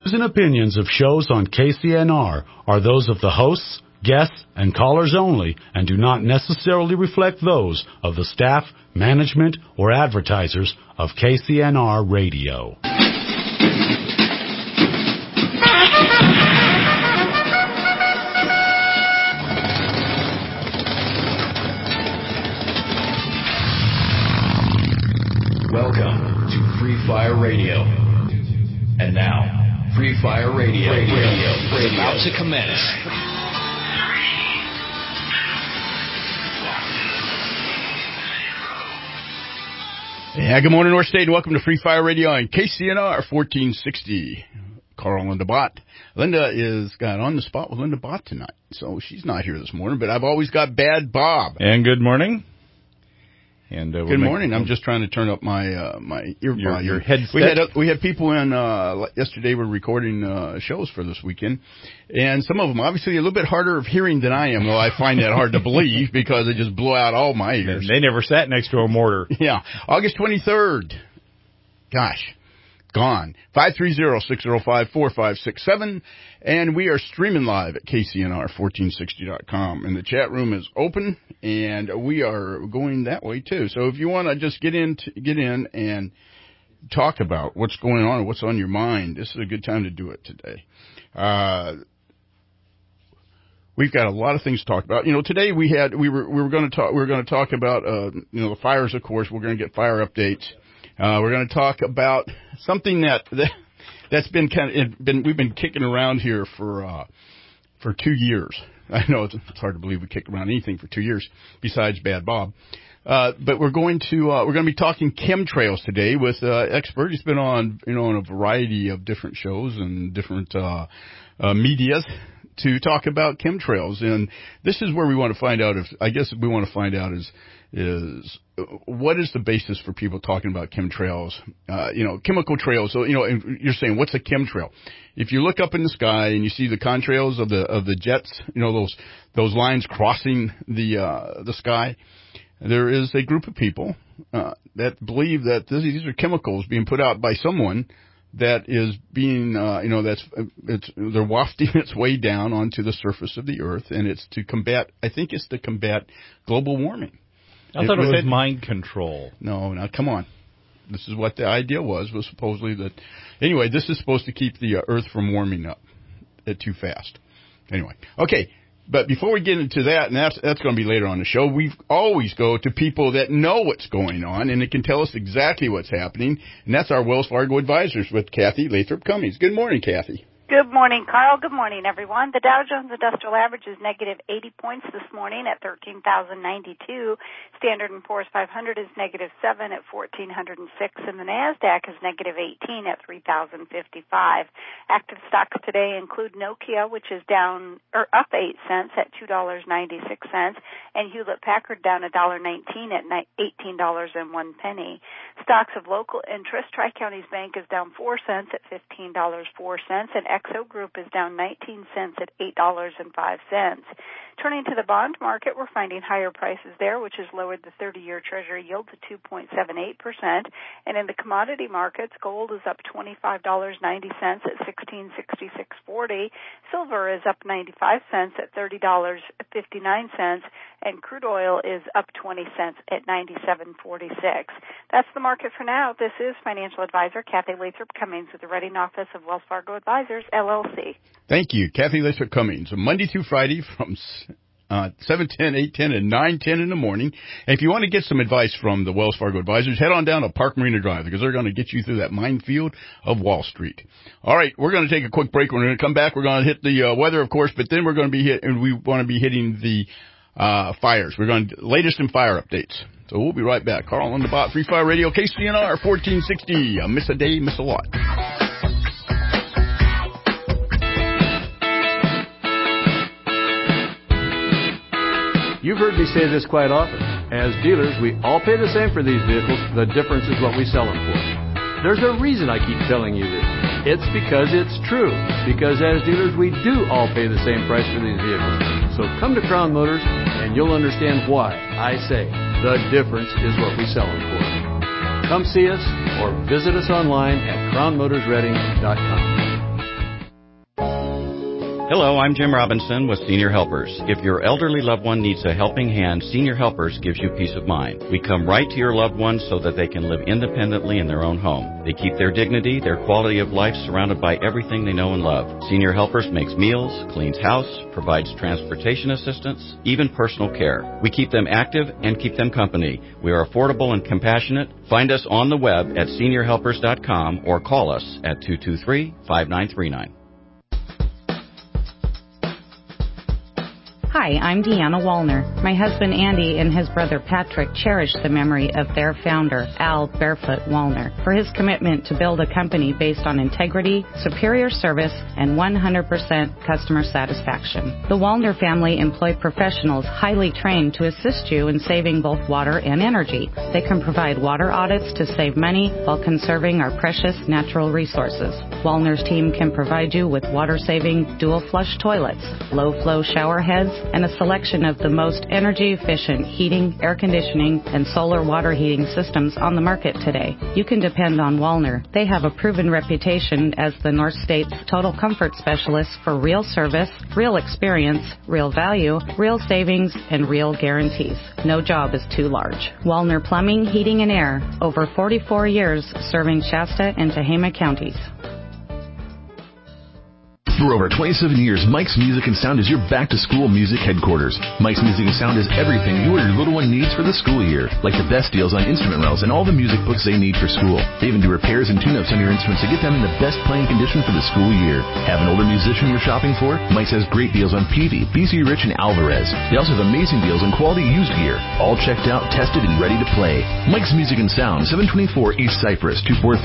and opinions of shows on KCNR are those of the hosts, guests, and callers only and do not necessarily reflect those of the staff, management, or advertisers of KCNR Radio. Welcome to Free Fire Radio. And now, Free Fire Radio is about to commence. Yeah, good morning, North State, and welcome to Free Fire Radio on KCNR 1460. Carl Linda Bott. Linda got on the spot with Linda Bott tonight, so she's not here this morning, but I've always got Bad Bob. And good morning. And good morning. I'm just trying to turn up my ear volume. Your headset. We had people in yesterday. We're recording shows for this weekend, and some of them obviously a little bit harder of hearing than I am. Though I find that hard to believe because it just blew out all my ears. They never sat next to a mortar. Yeah, August 23rd. Gosh. Gone. 530-605-4567. And we are streaming live at KCNR1460.com. And the chat room is open, and we are going that way too. So if you want to just get in and talk about what's going on and what's on your mind, this is a good time to do it today. We've got a lot of things to talk about. You know, today we were going to talk about the fires, of course. We're going to get fire updates. We're going to talk about something that's been we've been kicking around here for 2 years. I know it's hard to believe we kicked around anything for 2 years besides Bad Bob. But we're going to be talking chemtrails today with expert. He's been on a variety of different shows and different medias to talk about chemtrails, and this is where we want to find out is what is the basis for people talking about chemtrails, chemical trails. So, and you're saying, what's a chemtrail? If you look up in the sky and you see the contrails of the jets, those lines crossing the sky, there is a group of people that believe that these are chemicals being put out by someone that is being, they're wafting its way down onto the surface of the earth, and it's to combat global warming. I thought it was mind control. No, now come on. This is what the idea was supposedly that. Anyway, this is supposed to keep the Earth from warming up too fast. Anyway, okay. But before we get into that, and that's going to be later on the show, we always go to people that know what's going on, and they can tell us exactly what's happening, and that's our Wells Fargo advisors with Kathy Lathrop Cummings. Good morning, Kathy. Good morning, Carl. Good morning, everyone. The Dow Jones Industrial Average is negative 80 points this morning at 13,092. Standard & Poor's 500 is negative 7 at 1,406, and the NASDAQ is negative 18 at 3,055. Active stocks today include Nokia, which is up 8 cents at $2.96, and Hewlett-Packard down $1.19 at $18.01. Stocks of local interest, Tri-Counties Bank is down 4 cents at $15.04, and Exo Group is down 19 cents at $8.05. Turning to the bond market, we're finding higher prices there, which has lowered the 30-year Treasury yield to 2.78%. And in the commodity markets, gold is up $25.90 at $1666.40. Silver is up 95 cents at $30.59, and crude oil is up 20 cents at $97.46. That's the market for now. This is financial advisor Kathy Lathrop Cummings with the Reading Office of Wells Fargo Advisors, LLC. Thank you, Kathy Lathrop Cummings. Monday through Friday from 7:10, 8:10, and 9:10 in the morning. And if you want to get some advice from the Wells Fargo Advisors, head on down to Park Marina Drive because they're going to get you through that minefield of Wall Street. All right, we're going to take a quick break. We're going to come back. We're going to hit the weather, of course, but then we're going to we want to be hitting the fires. We're going to latest in fire updates. So we'll be right back. Carl on the Bot, Free Fire Radio, KCNR 1460. Miss a day, miss a lot. You've heard me say this quite often. As dealers, we all pay the same for these vehicles. The difference is what we sell them for. There's a reason I keep telling you this. It's because it's true. Because as dealers, we do all pay the same price for these vehicles. So come to Crown Motors and you'll understand why I say the difference is what we sell them for. Come see us or visit us online at crownmotorsreading.com. Hello, I'm Jim Robinson with Senior Helpers. If your elderly loved one needs a helping hand, Senior Helpers gives you peace of mind. We come right to your loved ones so that they can live independently in their own home. They keep their dignity, their quality of life surrounded by everything they know and love. Senior Helpers makes meals, cleans house, provides transportation assistance, even personal care. We keep them active and keep them company. We are affordable and compassionate. Find us on the web at seniorhelpers.com or call us at 223-5939. Hi, I'm Deanna Wallner. My husband Andy and his brother Patrick cherish the memory of their founder, Al Barefoot Wallner, for his commitment to build a company based on integrity, superior service, and 100% customer satisfaction. The Wallner family employ professionals highly trained to assist you in saving both water and energy. They can provide water audits to save money while conserving our precious natural resources. Wallner's team can provide you with water-saving dual-flush toilets, low-flow shower heads, and a selection of the most energy-efficient heating, air conditioning, and solar water heating systems on the market today. You can depend on Wallner. They have a proven reputation as the North State's total comfort specialist for real service, real experience, real value, real savings, and real guarantees. No job is too large. Wallner Plumbing, Heating, and Air. Over 44 years serving Shasta and Tehama counties. For over 27 years, Mike's Music and Sound is your back-to-school music headquarters. Mike's Music and Sound is everything you or your little one needs for the school year, like the best deals on instrument rails and all the music books they need for school. They even do repairs and tune-ups on your instruments to get them in the best playing condition for the school year. Have an older musician you're shopping for? Mike's has great deals on Peavey, BC Rich, and Alvarez. They also have amazing deals on quality used gear, all checked out, tested, and ready to play. Mike's Music and Sound, 724 East Cypress,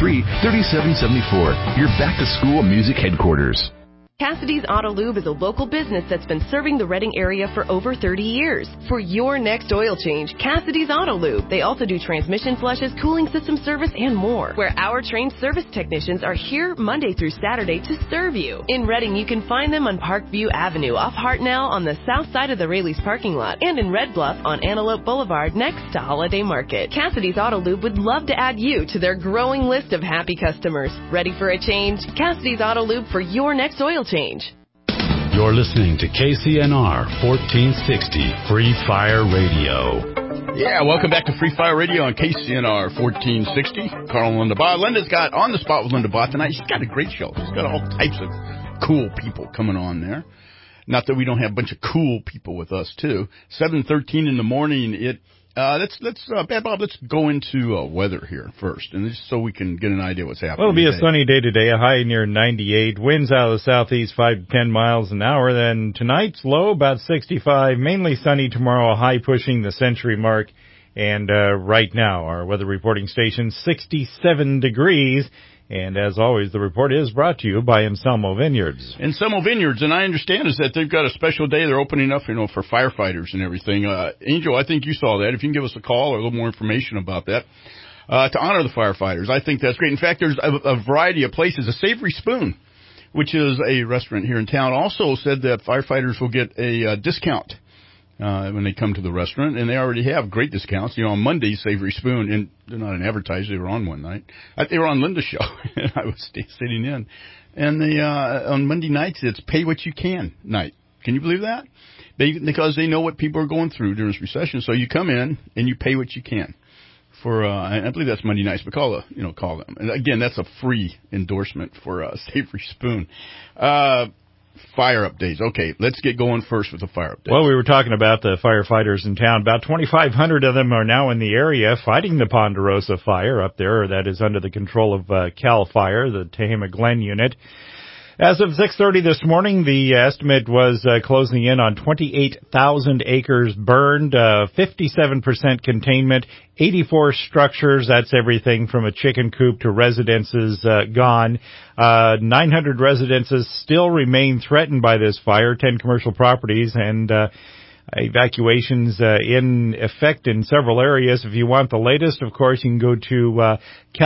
243-3774. Your back-to-school music headquarters. Cassidy's Auto Lube is a local business that's been serving the Reading area for over 30 years. For your next oil change, Cassidy's Auto Lube. They also do transmission flushes, cooling system service, and more, where our trained service technicians are here Monday through Saturday to serve you. In Reading, you can find them on Parkview Avenue off Hartnell on the south side of the Raley's parking lot, and in Red Bluff on Antelope Boulevard next to Holiday Market. Cassidy's Auto Lube would love to add you to their growing list of happy customers. Ready for a change? Cassidy's Auto Lube for your next oil change. You're listening to KCNR 1460 Free Fire Radio. Yeah, welcome back to Free Fire Radio on KCNR 1460. Carl and Linda Bott. Linda's got On the Spot with Linda Bott tonight. She's got a great show. She's got all types of cool people coming on there. Not that we don't have a bunch of cool people with us, too. 7:13 in the morning. Let's Bob, let's go into weather here first, and just so we can get an idea what's happening. Well, it'll be a sunny day today, a high near 98. Winds out of the southeast 5 to 10 miles an hour. Then tonight's low about 65. Mainly sunny tomorrow, a high pushing the century mark. And right now, our weather reporting station, 67 degrees. And as always, the report is brought to you by Anselmo Vineyards. Anselmo Vineyards, and I understand is that they've got a special day they're opening up, for firefighters and everything. Angel, I think you saw that. If you can give us a call or a little more information about that, to honor the firefighters, I think that's great. In fact, there's a variety of places. A Savory Spoon, which is a restaurant here in town, also said that firefighters will get a discount when they come to the restaurant, and they already have great discounts. On Monday, Savory Spoon, and they're not an advertiser, they were on one night. They were on Linda's show, and I was sitting in. And they on Monday nights, it's pay what you can night. Can you believe that? Because they know what people are going through during this recession. So you come in, and you pay what you can. I believe that's Monday nights, but call them. And again, that's a free endorsement for Savory Spoon. Fire updates. Okay, let's get going first with the fire updates. Well, we were talking about the firefighters in town. About 2,500 of them are now in the area fighting the Ponderosa fire up there. That is under the control of CAL FIRE, the Tehama Glen unit. As of 6:30 this morning, the estimate was closing in on 28,000 acres burned, 57% containment, 84 structures. That's everything from a chicken coop to residences gone. 900 residences still remain threatened by this fire, 10 commercial properties, and evacuations in effect in several areas. If you want the latest, of course, you can go to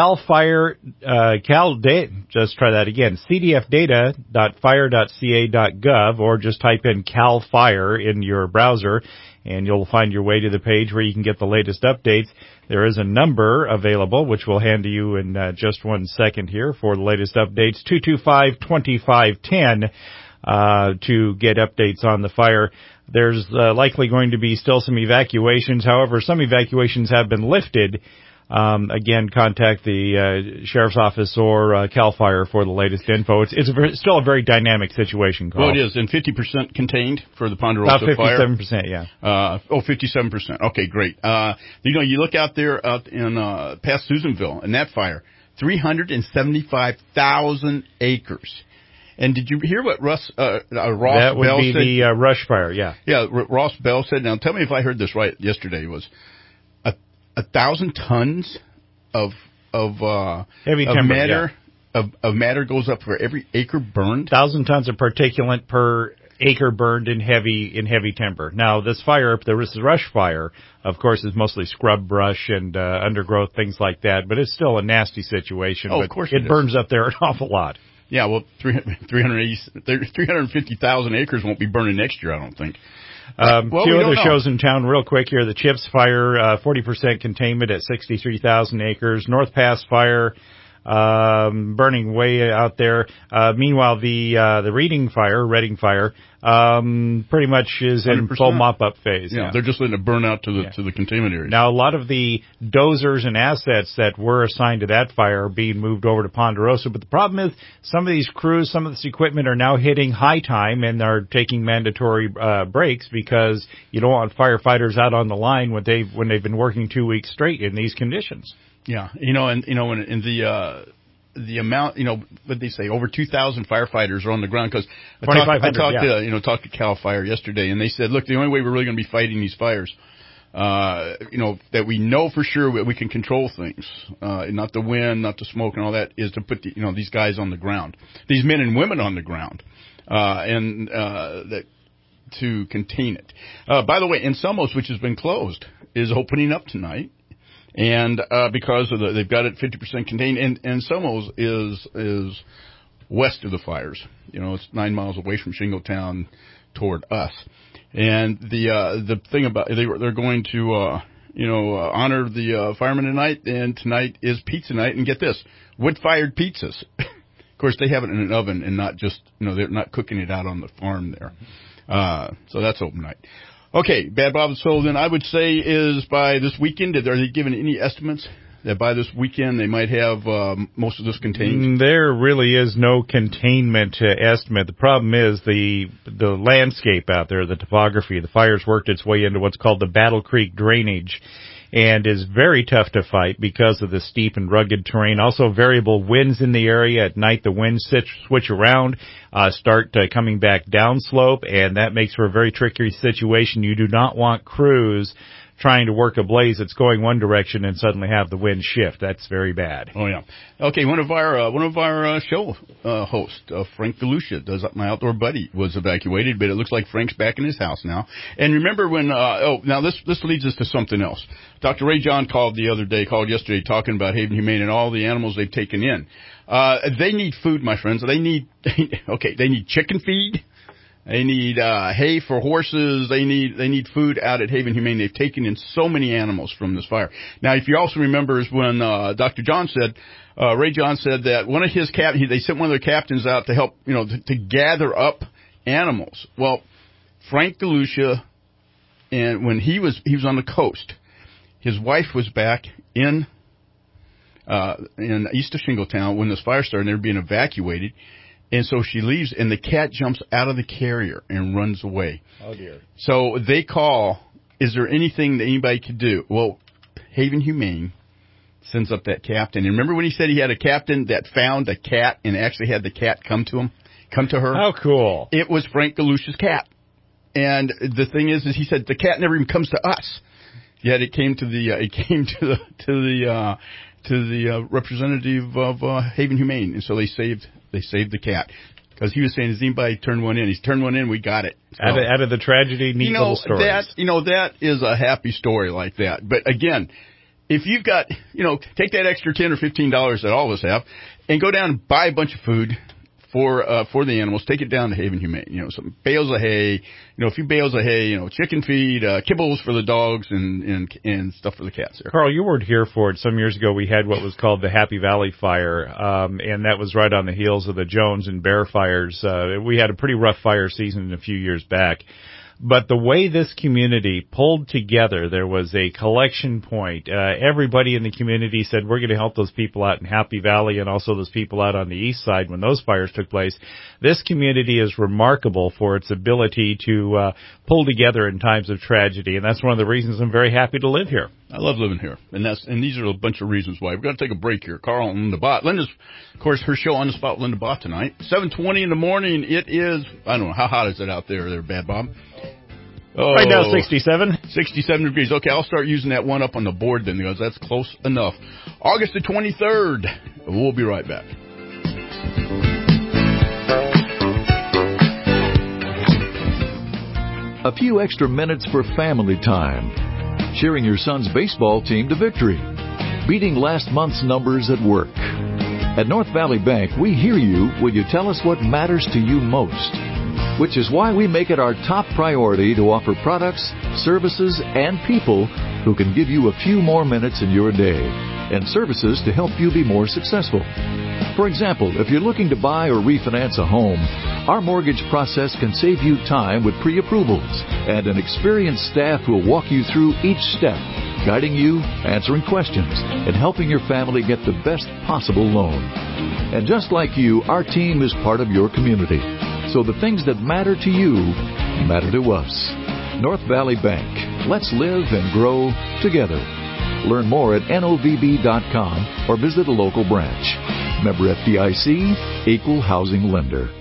cdfdata.fire.ca.gov, or just type in CAL FIRE in your browser, and you'll find your way to the page where you can get the latest updates. There is a number available, which we'll hand to you in just 1 second here for the latest updates, 225-2510. to get updates on the fire. There's likely going to be still some evacuations. However, some evacuations have been lifted. Again, contact the Sheriff's Office or CAL FIRE for the latest info. It's still a very dynamic situation, Carl. Well, it is, and 50% contained for the Ponderosa fire. About 57%, yeah. 57%. Okay, great. You look out there in past Susanville, and that fire, 375,000 acres. And did you hear what Ross Bell said? That would be the Rush Fire, yeah. Yeah, Ross Bell said. Now, tell me if I heard this right yesterday. Was 1,000 tons of heavy timber, matter of matter goes up for every acre burned. 1,000 tons of particulate per acre burned in heavy timber. Now, this fire, the Rush Fire, of course, is mostly scrub brush and undergrowth, things like that. But it's still a nasty situation. Oh, of course it burns up there an awful lot. Yeah, well, 350,000 acres won't be burning next year, I don't think. A few other shows in town real quick here. The Chips Fire, 40% containment at 63,000 acres. North Pass Fire, burning way out there. Meanwhile, the Reading Fire, pretty much is in 100%. Full mop-up phase. Yeah, they're just letting it burn out to the containment area. Now, a lot of the dozers and assets that were assigned to that fire are being moved over to Ponderosa, but the problem is some of these crews, some of this equipment are now hitting high time and are taking mandatory breaks because you don't want firefighters out on the line when they've been working 2 weeks straight in these conditions. Yeah, when in the amount, what they say, over 2,000 firefighters are on the ground because I talked to CAL FIRE yesterday, and they said, look, the only way we're really going to be fighting these fires, that we know for sure we can control things, not the wind, not the smoke, and all that, is to put these guys on the ground, these men and women on the ground, to contain it. By the way, Insumos, which has been closed, is opening up tonight. And because of they've got it 50% contained, and Somos is west of the fires. It's 9 miles away from Shingletown toward us. And the thing about they're going to honor the firemen tonight, and tonight is pizza night. And get this, wood-fired pizzas. Of course, they have it in an oven and not just they're not cooking it out on the farm there. So that's open night. Okay, Bad Bob. So then I would say is by this weekend, are they giving any estimates that by this weekend they might have most of this contained? There really is no containment estimate. The problem is the landscape out there, the topography. The fire's worked its way into what's called the Battle Creek drainage and is very tough to fight because of the steep and rugged terrain. Also, variable winds in the area. At night, the winds switch around, start coming back downslope, and that makes for a very tricky situation. You do not want crews trying to work a blaze that's going one direction and suddenly have the wind shift. That's very bad. Oh yeah. Okay, one of our show hosts, Frank DeLucia, does My Outdoor Buddy, was evacuated, but it looks like Frank's back in his house now. And remember when now this leads us to something else. Dr. Ray John called yesterday talking about Haven Humane and all the animals they've taken in. They need food, my friends. They need chicken feed. They need hay for horses. They need food out at Haven Humane. They've taken in so many animals from this fire. Now, if you also remember, is when Dr. John said, Ray John said that one of his they sent one of their captains out to help, to gather up animals. Well, Frank DeLucia, and when he was on the coast, his wife was back in east of Shingletown when this fire started. And they were being evacuated. And so she leaves, and the cat jumps out of the carrier and runs away. Oh, dear. So they call, is there anything that anybody could do? Well, Haven Humane sends up that captain. And remember when he said he had a captain that found a cat and actually had the cat come to her? How cool. It was Frank DeLucia's cat. And the thing is he said the cat never even comes to us. Yet it came to the representative of Haven Humane, and so they saved the cat. Because he was saying, has anybody turned one in? He's turned one in, we got it. So, out of the tragedy, neat little stories. That is a happy story like that. But again, if you've got, take that extra $10 or $15 that all of us have, and go down and buy a bunch of food for the animals, take it down to Haven Humane. You know, some bales of hay, you know, a few bales of hay, you know, chicken feed, kibbles for the dogs and stuff for the cats there. Carl, you weren't here for it. Some years ago we had what was called the Happy Valley Fire, and that was right on the heels of the Jones and Bear fires. We had a pretty rough fire season a few years back. But the way this community pulled together, there was a collection point. Everybody in the community said, we're going to help those people out in Happy Valley and also those people out on the east side when those fires took place. This community is remarkable for its ability to pull together in times of tragedy, and that's one of the reasons I'm very happy to live here. I love living here, and these are a bunch of reasons why. We're going to take a break here. Carl and Linda Bott. Linda's, of course, her show On the Spot with Linda Bott tonight. 7:20 in the morning. It is, I don't know, how hot is it out there, Bad Bob? Oh, right now, 67. 67 degrees. Okay, I'll start using that one up on the board then, because that's close enough. August the 23rd. We'll be right back. A few extra minutes for family time. Cheering your son's baseball team to victory. Beating last month's numbers at work. At North Valley Bank, we hear you when you tell us what matters to you most. Which is why we make it our top priority to offer products, services, and people who can give you a few more minutes in your day, and services to help you be more successful. For example, if you're looking to buy or refinance a home, our mortgage process can save you time with pre-approvals and an experienced staff who will walk you through each step, guiding you, answering questions, and helping your family get the best possible loan. And just like you, our team is part of your community. So the things that matter to you matter to us. North Valley Bank. Let's live and grow together. Learn more at novb.com or visit a local branch. Member FDIC, Equal Housing Lender.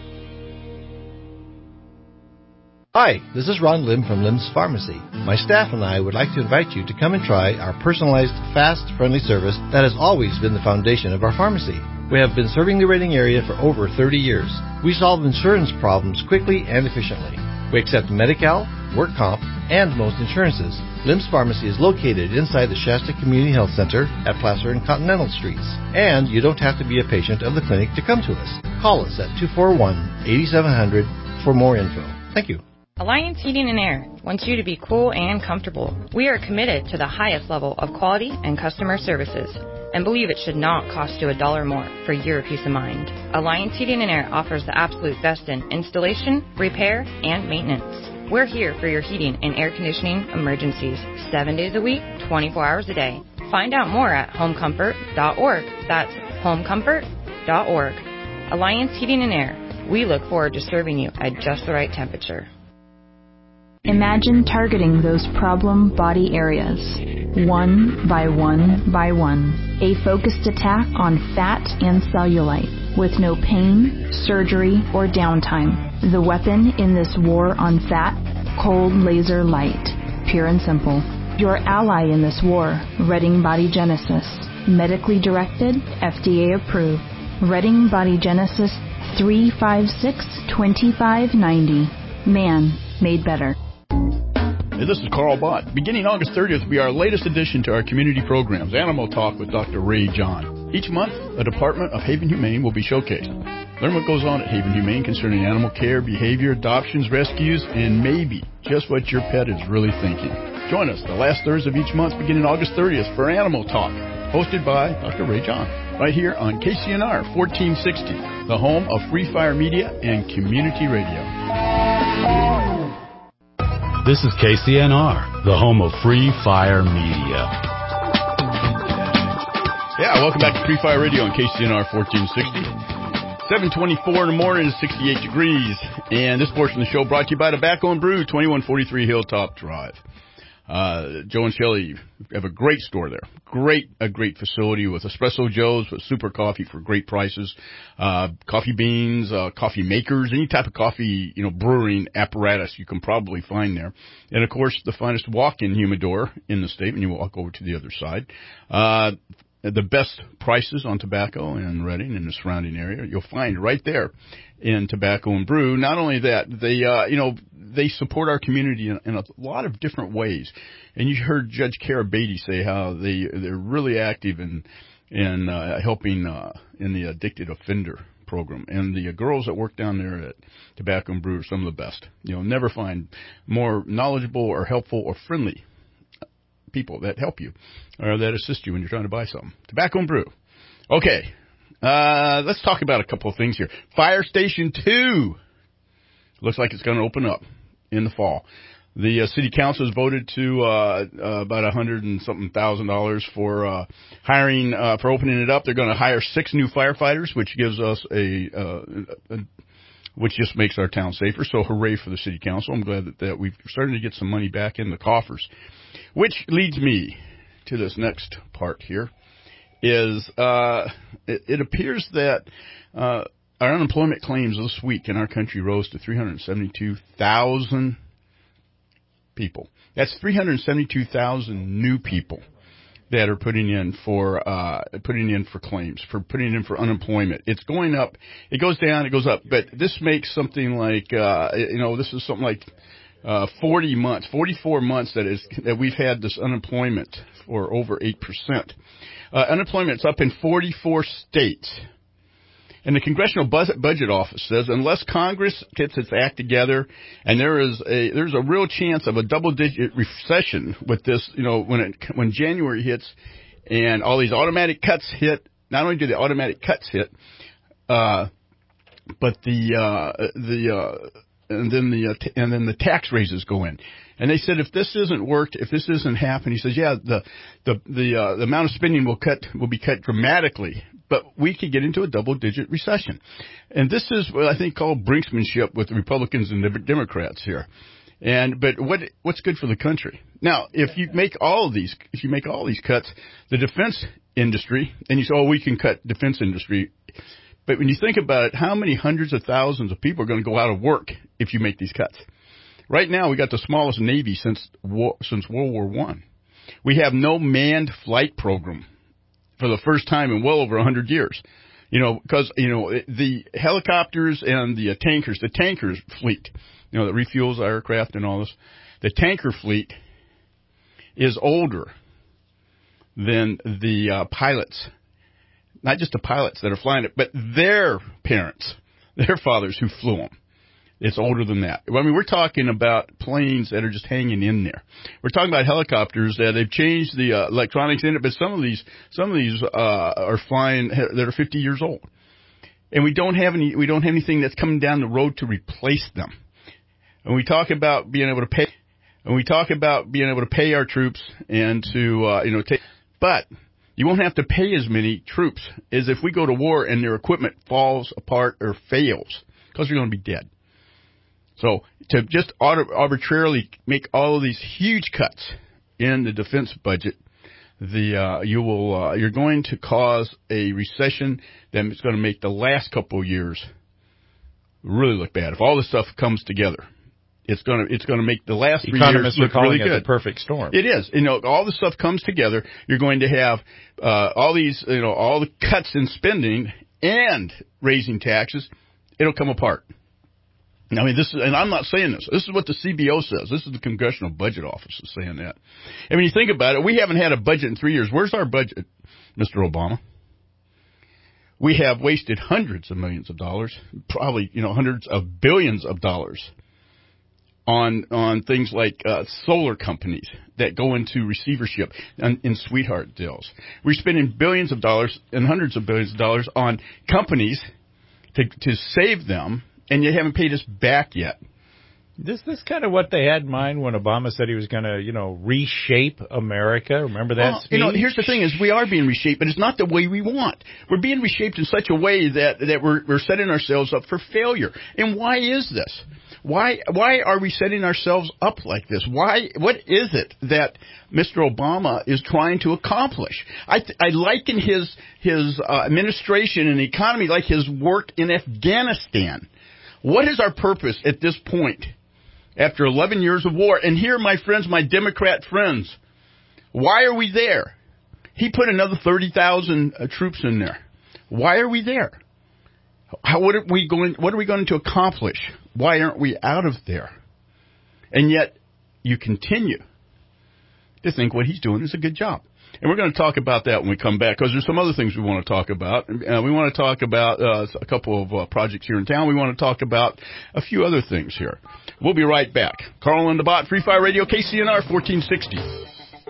Hi, this is Ron Lim from Lim's Pharmacy. My staff and I would like to invite you to come and try our personalized, fast, friendly service that has always been the foundation of our pharmacy. We have been serving the Reading area for over 30 years. We solve insurance problems quickly and efficiently. We accept Medi-Cal, work comp, and most insurances. Lim's Pharmacy is located inside the Shasta Community Health Center at Placer and Continental Streets. And you don't have to be a patient of the clinic to come to us. Call us at 241-8700 for more info. Thank you. Alliance Heating and Air wants you to be cool and comfortable. We are committed to the highest level of quality and customer services and believe it should not cost you $1 more for your peace of mind. Alliance Heating and Air offers the absolute best in installation, repair, and maintenance. We're here for your heating and air conditioning emergencies 7 days a week, 24 hours a day. Find out more at homecomfort.org. That's homecomfort.org. Alliance Heating and Air. We look forward to serving you at just the right temperature. Imagine targeting those problem body areas, one by one by one. A focused attack on fat and cellulite, with no pain, surgery, or downtime. The weapon in this war on fat, cold laser light. Pure and simple. Your ally in this war, Redding Body Genesis. Medically directed, FDA approved. Redding Body Genesis 356-2590. Man made better. Hey, this is Carl Bott. Beginning August 30th will be our latest addition to our community programs, Animal Talk with Dr. Ray John. Each month, a department of Haven Humane will be showcased. Learn what goes on at Haven Humane concerning animal care, behavior, adoptions, rescues, and maybe just what your pet is really thinking. Join us the last Thursday of each month beginning August 30th for Animal Talk, hosted by Dr. Ray John, right here on KCNR 1460, the home of Free Fire Media and Community Radio. This is KCNR, the home of Free Fire Media. Yeah, welcome back to Free Fire Radio on KCNR 1460. 7:24 in the morning, 68 degrees. And this portion of the show brought to you by Tobacco and Brew, 2143 Hilltop Drive. Joe and Shelley have a great store there. A great facility with Espresso Joes, with super coffee for great prices, coffee beans, coffee makers, any type of coffee, brewing apparatus you can probably find there. And of course, the finest walk-in humidor in the state when you walk over to the other side. The best prices on tobacco in Reading and the surrounding area you'll find right there in Tobacco and Brew. Not only that, they support our community in a lot of different ways. And you heard Judge Kara Beatty say how they're really active in helping in the addicted offender program. And the girls that work down there at Tobacco and Brew are some of the best. You'll never find more knowledgeable or helpful or friendly people that help you or that assist you when you're trying to buy something. Tobacco and Brew. Okay. Let's talk about a couple of things here. Fire Station 2 looks like it's going to open up in the fall. The city council has voted to about $100 and something thousand for hiring for opening it up. They're going to hire 6 new firefighters, which gives us which just makes our town safer. So hooray for the city council. I'm glad that we've started to get some money back in the coffers. Which leads me to this next part here. Is it appears that our unemployment claims this week in our country rose to 372,000 people. That's 372,000 new people that are putting in for claims, for putting in for unemployment. It's going up. It goes down. It goes up. But this makes something like this is something like 44 months that we've had this unemployment for over 8%. Unemployment's up in 44 states. And the Congressional Budget Office says unless Congress gets its act together, and there's a real chance of a double-digit recession with this, when January hits and all these automatic cuts hit. Not only do the automatic cuts hit, but and then the tax raises go in. And they said if this isn't happening, he says, the amount of spending will be cut dramatically, but we could get into a double-digit recession. And this is what I think called brinksmanship with the Republicans and the Democrats here. But what's good for the country? Now, if you make all these cuts, the defense industry, and you say, we can cut defense industry. But when you think about it, how many hundreds of thousands of people are going to go out of work if you make these cuts? Right now, we got the smallest Navy since World War I. We have no manned flight program for the first time in well over 100 years. Because the helicopters and the tankers fleet, that refuels aircraft and all this, the tanker fleet is older than the pilots. Not just the pilots that are flying it, but their parents, their fathers who flew them. It's older than that. I mean, we're talking about planes that are just hanging in there. We're talking about helicopters that they've changed the electronics in it, but some of these are flying that are 50 years old, and we don't have anything that's coming down the road to replace them. And we talk about being able to pay, our troops and to take, but you won't have to pay as many troops as if we go to war and their equipment falls apart or fails because they're going to be dead. So to just arbitrarily make all of these huge cuts in the defense budget, you're going to cause a recession that's going to make the last couple of years really look bad. If all this stuff comes together, it's going to make the last 3 years look really good. The perfect storm. It is. All the stuff comes together. You're going to have all these, all the cuts in spending and raising taxes. It'll come apart. I mean, and I'm not saying this. This is what the CBO says. This is the Congressional Budget Office is saying that. And when you think about it, we haven't had a budget in 3 years. Where's our budget, Mr. Obama? We have wasted hundreds of millions of dollars, probably, hundreds of billions of dollars on things like solar companies that go into receivership in sweetheart deals. We're spending billions of dollars and hundreds of billions of dollars on companies to save them, and you haven't paid us back yet. This kind of what they had in mind when Obama said he was going to, reshape America. Remember that speech? Here's the thing: is we are being reshaped, but it's not the way we want. We're being reshaped in such a way that we're setting ourselves up for failure. And why is this? Why are we setting ourselves up like this? What is it that Mr. Obama is trying to accomplish? I liken his administration and the economy like his work in Afghanistan. What is our purpose at this point after 11 years of war? And here, my friends, my Democrat friends, why are we there? He put another 30,000 troops in there. Why are we there? What are we going to accomplish? Why aren't we out of there? And yet, you continue to think what he's doing is a good job. And we're going to talk about that when we come back, because there's some other things we want to talk about. We want to talk about a couple of projects here in town. We want to talk about a few other things here. We'll be right back. Carl and the Bot, Free Fire Radio, KCNR 1460.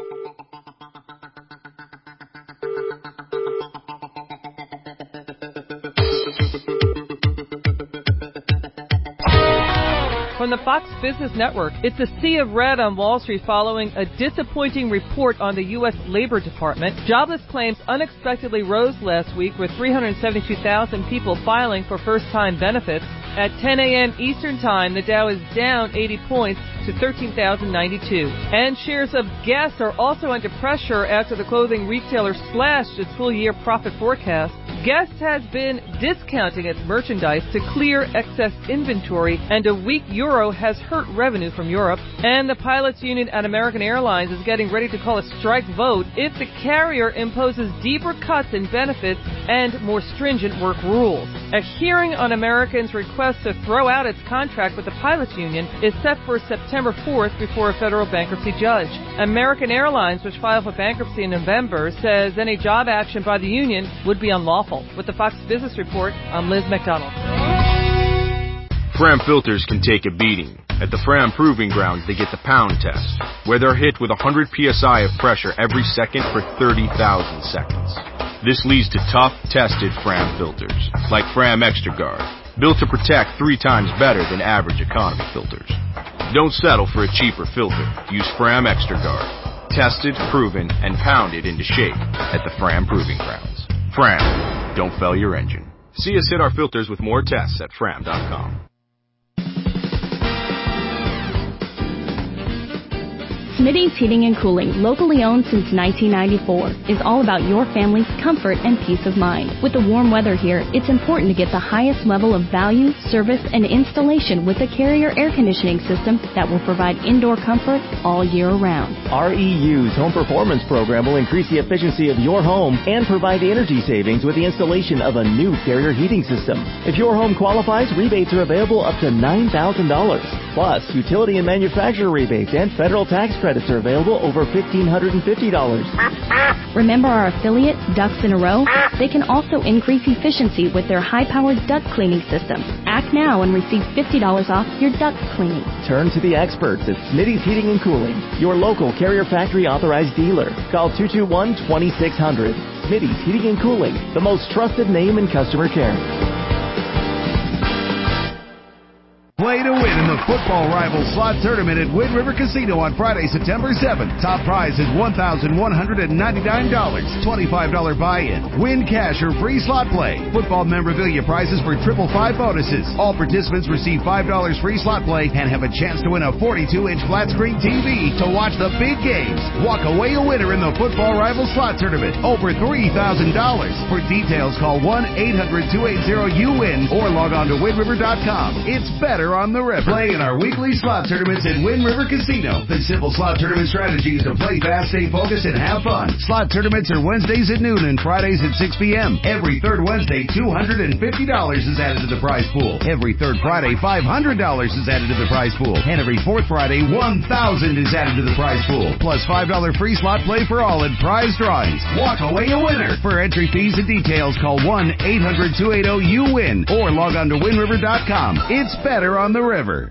From the Fox Business Network, it's a sea of red on Wall Street following a disappointing report on the U.S. Labor Department. Jobless claims unexpectedly rose last week, with 372,000 people filing for first-time benefits. At 10 a.m. Eastern Time, the Dow is down 80 points to 13,092. And shares of Guess are also under pressure after the clothing retailer slashed its full-year profit forecast. Guess has been discounting its merchandise to clear excess inventory, and a weak euro has hurt revenue from Europe. And the pilots union at American Airlines is getting ready to call a strike vote if the carrier imposes deeper cuts in benefits and more stringent work rules. A hearing on American's request to throw out its contract with the pilots union is set for September 4th before a federal bankruptcy judge. American Airlines, which filed for bankruptcy in November, says any job action by the union would be unlawful. With the Fox Business Report, I'm Liz McDonald. Fram filters can take a beating. At the Fram Proving Grounds, they get the pound test, where they're hit with 100 psi of pressure every second for 30,000 seconds. This leads to tough, tested Fram filters, like Fram ExtraGuard, built to protect 3 times better than average economy filters. Don't settle for a cheaper filter. Use Fram ExtraGuard. Tested, proven, and pounded into shape at the Fram Proving Grounds. Fram, don't fail your engine. See us hit our filters with more tests at Fram.com. Smitty's Heating and Cooling, locally owned since 1994, is all about your family's comfort and peace of mind. With the warm weather here, it's important to get the highest level of value, service, and installation with the Carrier air conditioning system that will provide indoor comfort all year round. REU's Home Performance Program will increase the efficiency of your home and provide energy savings with the installation of a new Carrier heating system. If your home qualifies, rebates are available up to $9,000. Plus, utility and manufacturer rebates and federal tax credits are available over $1,550. Remember our affiliate, Ducks in a Row? They can also increase efficiency with their high-powered duct cleaning system. Act now and receive $50 off your duct cleaning. Turn to the experts at Smitty's Heating and Cooling, your local Carrier Factory authorized dealer. Call 221-2600. Smitty's Heating and Cooling, the most trusted name in customer care. Play to win in the Football Rivals Slot Tournament at Wind River Casino on Friday, September 7th. Top prize is $1,199, $25 buy-in. Win cash or free slot play. Football memorabilia prizes for 555 bonuses. All participants receive $5 free slot play and have a chance to win a 42-inch flat-screen TV to watch the big games. Walk away a winner in the Football Rivals Slot Tournament. Over $3,000. For details, call 1-800-280-UWIN or log on to WindRiver.com. It's better on the river. Play in our weekly slot tournaments at Wind River Casino. The simple slot tournament strategy is to play fast, stay focused, and have fun. Slot tournaments are Wednesdays at noon and Fridays at 6 p.m. Every third Wednesday, $250 is added to the prize pool. Every third Friday, $500 is added to the prize pool. And every fourth Friday, $1,000 is added to the prize pool. Plus $5 free slot play for all in prize drawings. Walk away a winner. For entry fees and details, call 1-800-280-UWIN or log on to WindRiver.com. It's better on the river.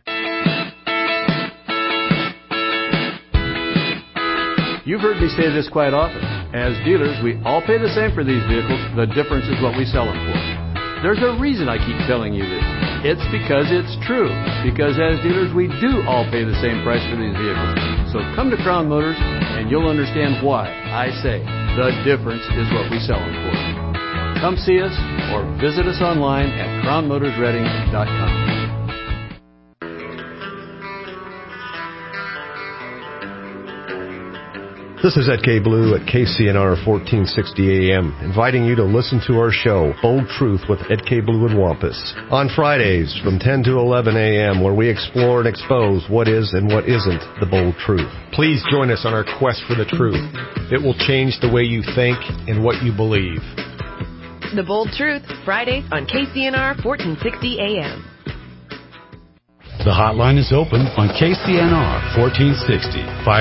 You've heard me say this quite often. As dealers, we all pay the same for these vehicles. The difference is what we sell them for. There's a reason I keep telling you this. It's because it's true. Because as dealers, we do all pay the same price for these vehicles. So come to Crown Motors and you'll understand why I say the difference is what we sell them for. Come see us or visit us online at crownmotorsreading.com. This is Ed K. Blue at KCNR 1460 AM, inviting you to listen to our show, Bold Truth with Ed K. Blue and Wampus, on Fridays from 10 to 11 a.m., where we explore and expose what is and what isn't the bold truth. Please join us on our quest for the truth. It will change the way you think and what you believe. The Bold Truth, Fridays on KCNR 1460 AM. The hotline is open on KCNR 1460,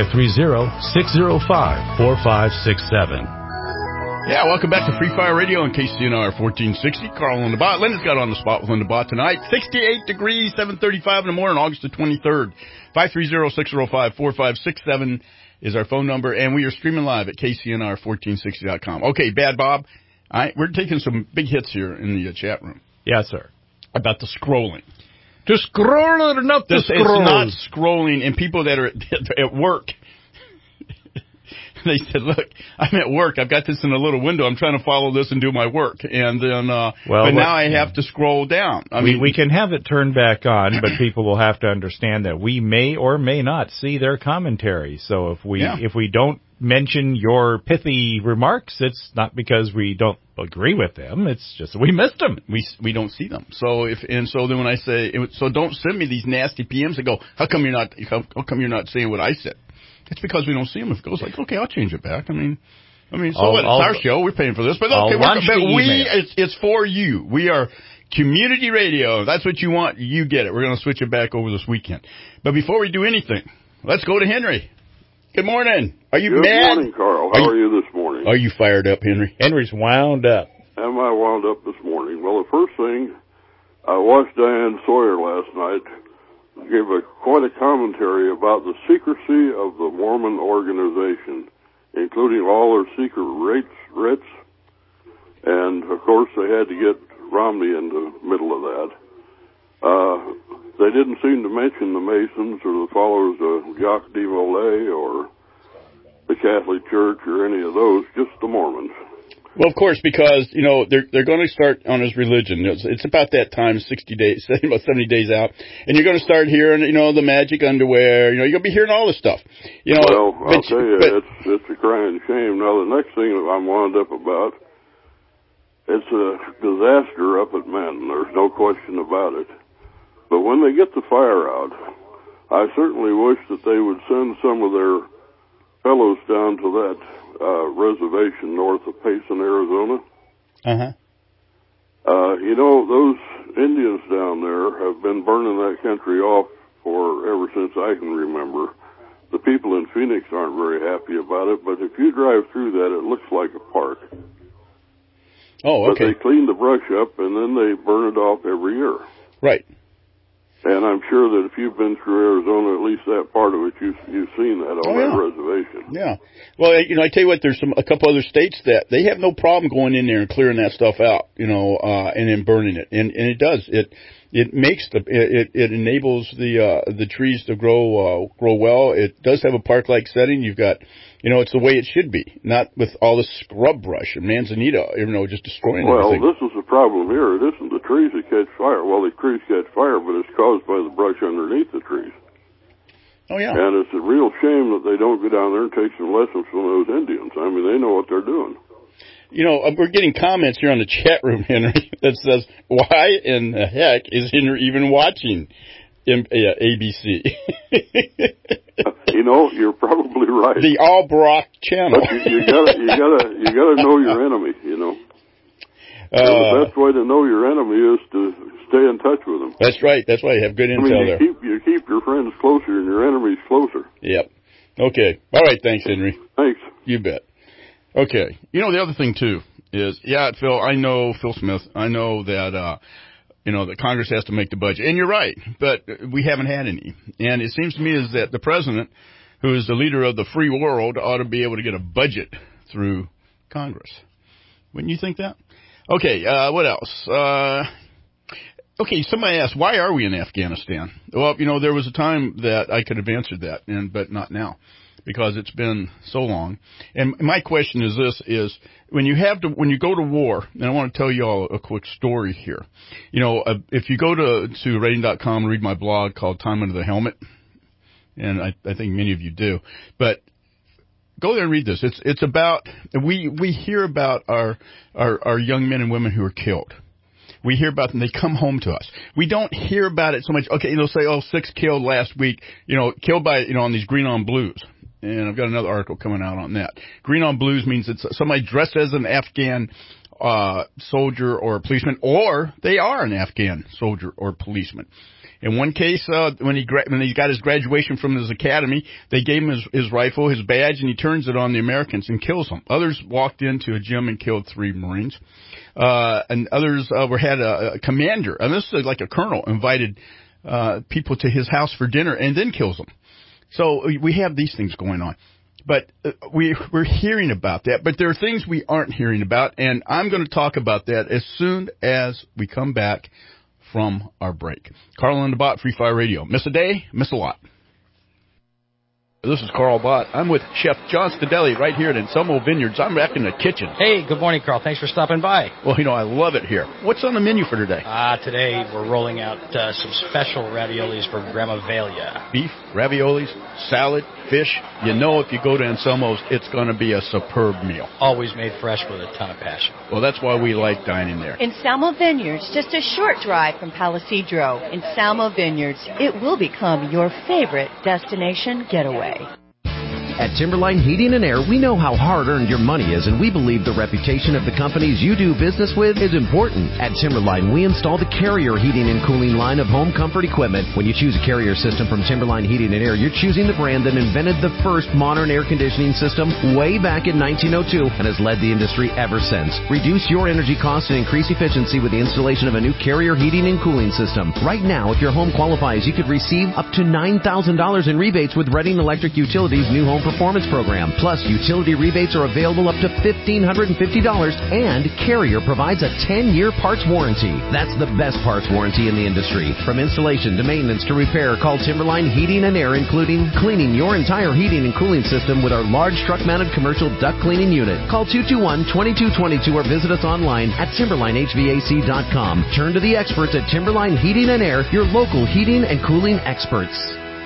530-605-4567. Yeah, welcome back to Free Fire Radio on KCNR 1460. Carl on the bot. Linda's got on the spot with Linda Bott tonight. 68 degrees, 7:35 in the morning, August the 23rd. 530-605-4567 is our phone number, and we are streaming live at KCNR1460.com. Okay, Bad Bob, we're taking some big hits here in the chat room. Yes, sir. About the scrolling. To scroll or not to scroll? It's not scrolling, and people that are at work, they said, look, I'm at work. I've got this in a little window. I'm trying to follow this and do my work. And then, but now I have to scroll down. We can have it turned back on, but people will have to understand that we may or may not see their commentary. So if we don't mention your pithy remarks, it's not because we don't agree with them. It's just that we missed them. We don't see them. So then when I say, so don't send me these nasty PMs that go, how come you're not saying what I said? It's because we don't see them. If it goes like, okay, I'll change it back. It's our show. We're paying for this, but okay, it's for you. We are community radio. That's what you want. You get it. We're going to switch it back over this weekend. But before we do anything, let's go to Henry. Good morning. Are you mad? Good morning, Carl. How are you this morning? Are you fired up, Henry? Henry's wound up. Am I wound up this morning? Well, the first thing, I watched Diane Sawyer last night. Gave quite a commentary about the secrecy of the Mormon organization, including all their secret writs, and of course they had to get Romney in the middle of that. They didn't seem to mention the Masons or the followers of Jacques de Molay or the Catholic Church or any of those, just the Mormons. Well, of course, because, they're going to start on his religion. It's about that time, 60 days, about 70 days out. And you're going to start hearing, the magic underwear. You're going to be hearing all this stuff. Well, I'll tell you, it's a crying shame. Now, the next thing that I'm wound up about, it's a disaster up at Manton. There's no question about it. But when they get the fire out, I certainly wish that they would send some of their fellows down to that reservation north of Payson, Arizona. Those Indians down there have been burning that country off for ever since I can remember. The people in Phoenix aren't very happy about it, but if you drive through that, it looks like a park. Oh, okay. But they clean the brush up, and then they burn it off every year. Right. And I'm sure that if you've been through Arizona, at least that part of it, you've seen that on that reservation. Yeah. Well, I tell you what, there's a couple other states that they have no problem going in there and clearing that stuff out, and then burning it. And it does. It makes it enables the trees to grow well. It does have a park-like setting. You've got, it's the way it should be, not with all the scrub brush and manzanita, just destroying everything. Well, this is the problem here. It isn't the trees that catch fire. Well, the trees catch fire, but it's caused by the brush underneath the trees. Oh, yeah. And it's a real shame that they don't go down there and take some lessons from those Indians. I mean, they know what they're doing. We're getting comments here on the chat room, Henry, that says, why in the heck is Henry even watching ABC? You're probably right. The Albrock channel. But you gotta know your enemy, the best way to know your enemy is to stay in touch with them. That's right. That's why you have good intel there. You keep your friends closer and your enemies closer. Yep. Okay. All right. Thanks, Henry. Thanks. You bet. Okay. The other thing, too, is, Phil Smith, I know that, that Congress has to make the budget. And you're right, but we haven't had any. And it seems to me is that the president, who is the leader of the free world, ought to be able to get a budget through Congress. Wouldn't you think that? Okay, what else? Okay, somebody asked, why are we in Afghanistan? Well, there was a time that I could have answered that, but not now, because it's been so long. And my question is this, is when you go to war, and I want to tell you all a quick story here. If you go to rating.com and read my blog called Time Under the Helmet, and I think many of you do, but go there and read this. It's about, we hear about our young men and women who are killed. We hear about them. They come home to us. We don't hear about it so much. Okay, they'll say, 6 killed last week, killed by, on these green on blues. And I've got another article coming out on that. Green on blues means it's somebody dressed as an Afghan soldier or a policeman, or they are an Afghan soldier or policeman. In one case, when he got his graduation from his academy, they gave him his rifle, his badge, and he turns it on the Americans and kills them. Others walked into a gym and killed 3 Marines. And others had a commander, and this is like a colonel, invited people to his house for dinner and then kills them. So we have these things going on. But we're hearing about that. But there are things we aren't hearing about, and I'm going to talk about that as soon as we come back from our break. Carl and the Bot, Free Fire Radio. Miss a day, miss a lot. This is Carl Bott. I'm with Chef John Stadelli right here at Anselmo Vineyards. I'm back in the kitchen. Hey, good morning, Carl. Thanks for stopping by. Well, I love it here. What's on the menu for today? Today we're rolling out some special raviolis for Grandma Valia. Beef, raviolis, salad, fish. If you go to Anselmo's, it's going to be a superb meal. Always made fresh with a ton of passion. Well, that's why we like dining there. Anselmo Vineyards, just a short drive from Palisadro. Anselmo Vineyards, it will become your favorite destination getaway. At Timberline Heating and Air, we know how hard-earned your money is, and we believe the reputation of the companies you do business with is important. At Timberline, we install the Carrier heating and cooling line of home comfort equipment. When you choose a Carrier system from Timberline Heating and Air, you're choosing the brand that invented the first modern air conditioning system way back in 1902 and has led the industry ever since. Reduce your energy costs and increase efficiency with the installation of a new Carrier heating and cooling system. Right now, if your home qualifies, you could receive up to $9,000 in rebates with Reading Electric Utilities' new home performance program. Plus, utility rebates are available up to $1,550, and Carrier provides a 10-year parts warranty. That's the best parts warranty in the industry. From installation to maintenance to repair, call Timberline Heating and Air, including cleaning your entire heating and cooling system with our large truck-mounted commercial duct cleaning unit. Call 221-2222 or visit us online at TimberlineHVAC.com. Turn to the experts at Timberline Heating and Air, your local heating and cooling experts.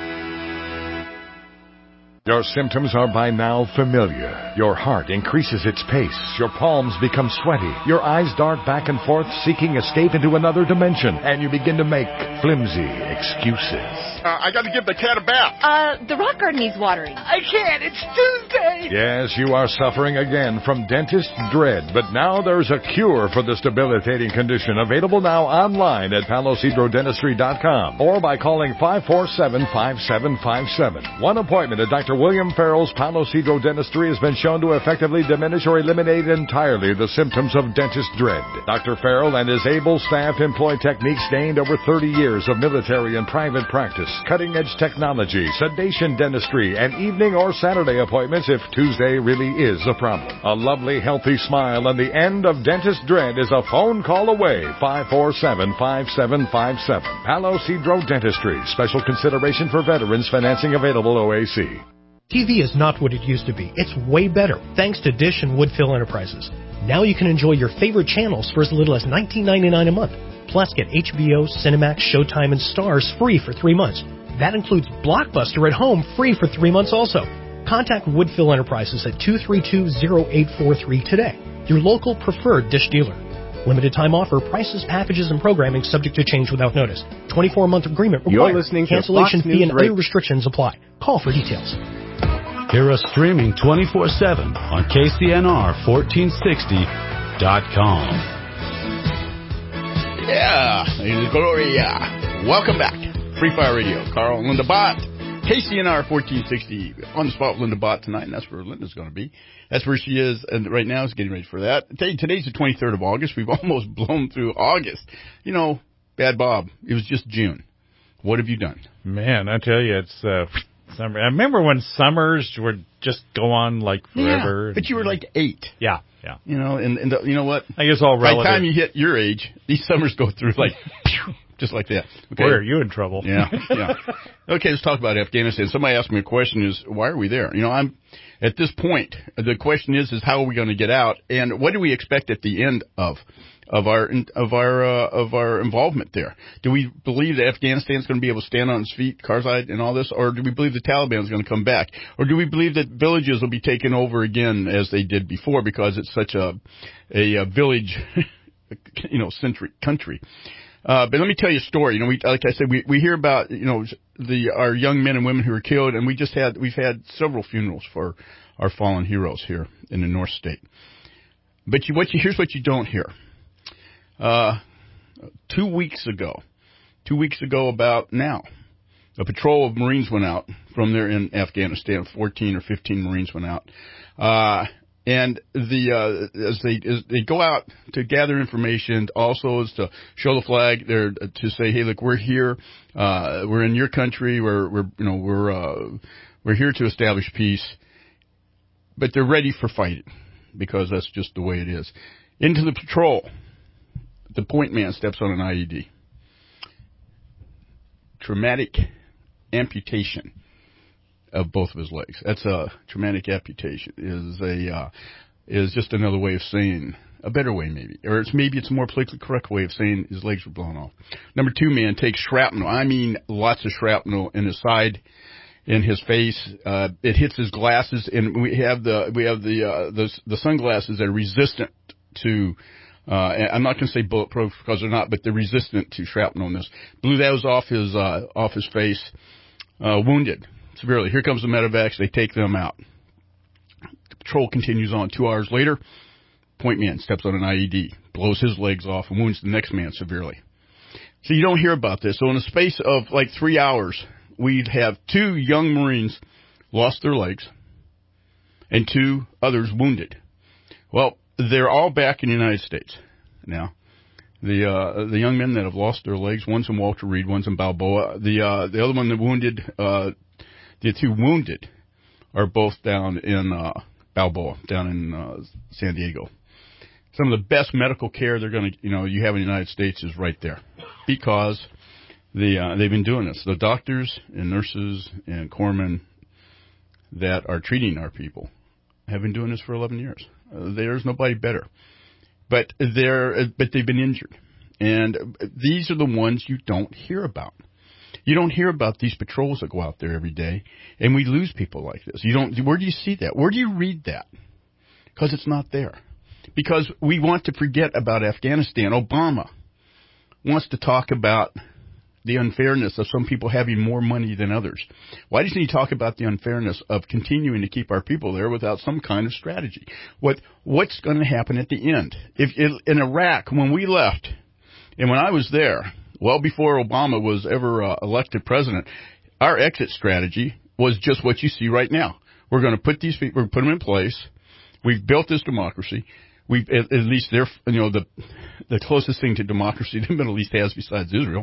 Your symptoms are by now familiar. Your heart increases its pace. Your palms become sweaty. Your eyes dart back and forth seeking escape into another dimension. And you begin to make flimsy excuses. I got to give the cat a bath. The rock garden needs watering. I can't. It's Tuesday. Yes, you are suffering again from dentist dread. But now there's a cure for this debilitating condition. Available now online at PaloCedroDentistry.com or by calling 547-5757. One appointment at Dr. William Farrell's Palo Cedro Dentistry has been shown to effectively diminish or eliminate entirely the symptoms of dentist dread. Dr. Farrell and his able staff employ techniques gained over 30 years of military and private practice, cutting-edge technology, sedation dentistry, and evening or Saturday appointments if Tuesday really is a problem. A lovely, healthy smile and the end of dentist dread is a phone call away. 547-5757. Palo Cedro Dentistry. Special consideration for veterans. Financing available OAC. TV is not what it used to be. It's way better, thanks to Dish and Woodfill Enterprises. Now you can enjoy your favorite channels for as little as $19.99 a month. Plus, get HBO, Cinemax, Showtime, and Starz free for 3 months. That includes Blockbuster at home free for 3 months also. Contact Woodfill Enterprises at 232-0843 today, your local preferred Dish dealer. Limited time offer, prices, packages, and programming subject to change without notice. 24-month agreement required. You're listening to Cancellation Fox fee and News other restrictions apply. Call for details. Hear us streaming 24/7 on KCNR1460.com. Yeah, Gloria. Welcome back. Free Fire Radio. Carl and Linda Bott. KCNR 1460. On the spot with Linda Bott tonight, and that's where Linda's going to be. That's where she is, and right now is getting ready for that. Today's the 23rd of August. We've almost blown through August. Bad Bob, it was just June. What have you done? Man, I tell you, it's summer. I remember when summers would just go on like forever. Yeah, but you were like 8. Yeah. You know what? I guess all relative. By the time you hit your age, these summers go through like just like that. Okay. Boy, are you in trouble? Yeah. Okay, let's talk about Afghanistan. Somebody asked me a question: is why are we there? I'm at this point. The question is how are we going to get out, and what do we expect at the end of our involvement there? Do we believe that Afghanistan's going to be able to stand on its feet, Karzai and all this, or do we believe the Taliban's going to come back, or do we believe that villages will be taken over again as they did before because it's such a village, centric country? But let me tell you a story. Like I said, we hear about our young men and women who were killed, and we've had several funerals for our fallen heroes here in the North State. But here's what you don't hear. 2 weeks ago, 2 weeks ago about now. A patrol of Marines went out from there in Afghanistan. 14 or 15 Marines went out. And as they go out to gather information, also is to show the flag, they're to say, hey, look, we're here, we're in your country, we're here to establish peace, but they're ready for fighting because that's just the way it is. Into the patrol, the point man steps on an IED. Traumatic amputation of both of his legs. That's a traumatic amputation. Is just another way of saying, a better way maybe, or maybe it's a more politically correct way of saying his legs were blown off. Number 2 man takes shrapnel. I mean, lots of shrapnel in his side, in his face. It hits his glasses, and we have the sunglasses that are resistant to. I'm not going to say bulletproof because they're not, but they're resistant to shrapnel in this. Blew those off his face. Wounded severely. Here comes the medevacs. They take them out. The patrol continues on. 2 hours later, point man steps on an IED, blows his legs off, and wounds the next man severely. So you don't hear about this. So in a space of like 3 hours, we'd have 2 young Marines lost their legs and 2 others wounded. Well, they're all back in the United States now. The young men that have lost their legs, one's in Walter Reed, one's in Balboa. The other one that wounded, the 2 wounded are both down in Balboa, down in San Diego. Some of the best medical care you have in the United States is right there, because they've been doing this. The doctors and nurses and corpsmen that are treating our people have been doing this for 11 years. There's nobody better. But they've been injured. And these are the ones you don't hear about. You don't hear about these patrols that go out there every day, and we lose people like this. Where do you see that? Where do you read that? Because it's not there. Because we want to forget about Afghanistan. Obama wants to talk about the unfairness of some people having more money than others. Why doesn't he talk about the unfairness of continuing to keep our people there without some kind of strategy? What's going to happen at the end? In Iraq, when we left, and when I was there, well before Obama was ever elected president, our exit strategy was just what you see right now. We're going to put these people, put them in place. We've built this democracy. We've at least they're the closest thing to democracy the Middle East has besides Israel,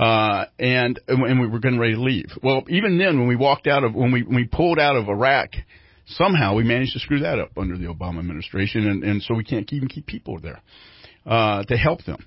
and we were getting ready to leave. Well, even then, when we pulled out of Iraq, somehow we managed to screw that up under the Obama administration, and so we can't even keep people there to help them.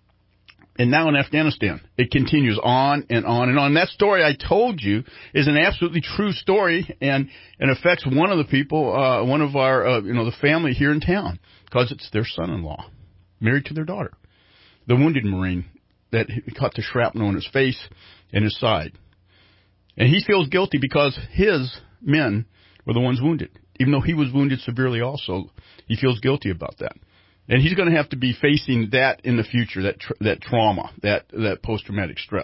And now in Afghanistan, it continues on and on and on. That story I told you is an absolutely true story, and affects one of the people, one of our, the family here in town, because it's their son-in-law, married to their daughter, the wounded Marine that caught the shrapnel in his face and his side. And he feels guilty because his men were the ones wounded. Even though he was wounded severely also, he feels guilty about that. And he's going to have to be facing that in the future, that trauma, that post-traumatic stress,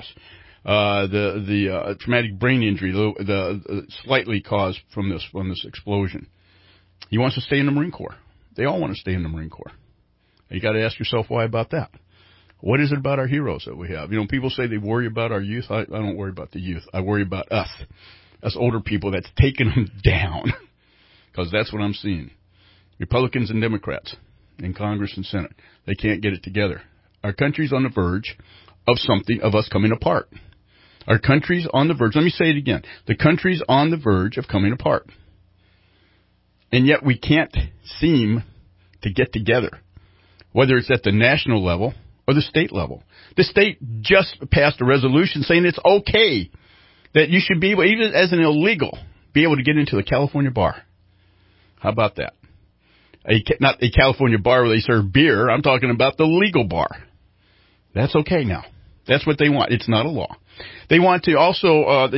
the traumatic brain injury, the slightly caused from this explosion. He wants to stay in the Marine Corps. They all want to stay in the Marine Corps. You got to ask yourself why about that. What is it about our heroes that we have? People say they worry about our youth. I don't worry about the youth. I worry about us older people that's taking them down, because that's what I'm seeing. Republicans and Democrats in Congress and Senate, they can't get it together. Our country's on the verge of us coming apart. Our country's on the verge. Let me say it again. The country's on the verge of coming apart. And yet we can't seem to get together, whether it's at the national level or the state level. The state just passed a resolution saying it's okay that you should be able, even as an illegal, be able to get into the California bar. How about that? Not a California bar where they serve beer. I'm talking about the legal bar. That's okay now. That's what they want. It's not a law. They want to also,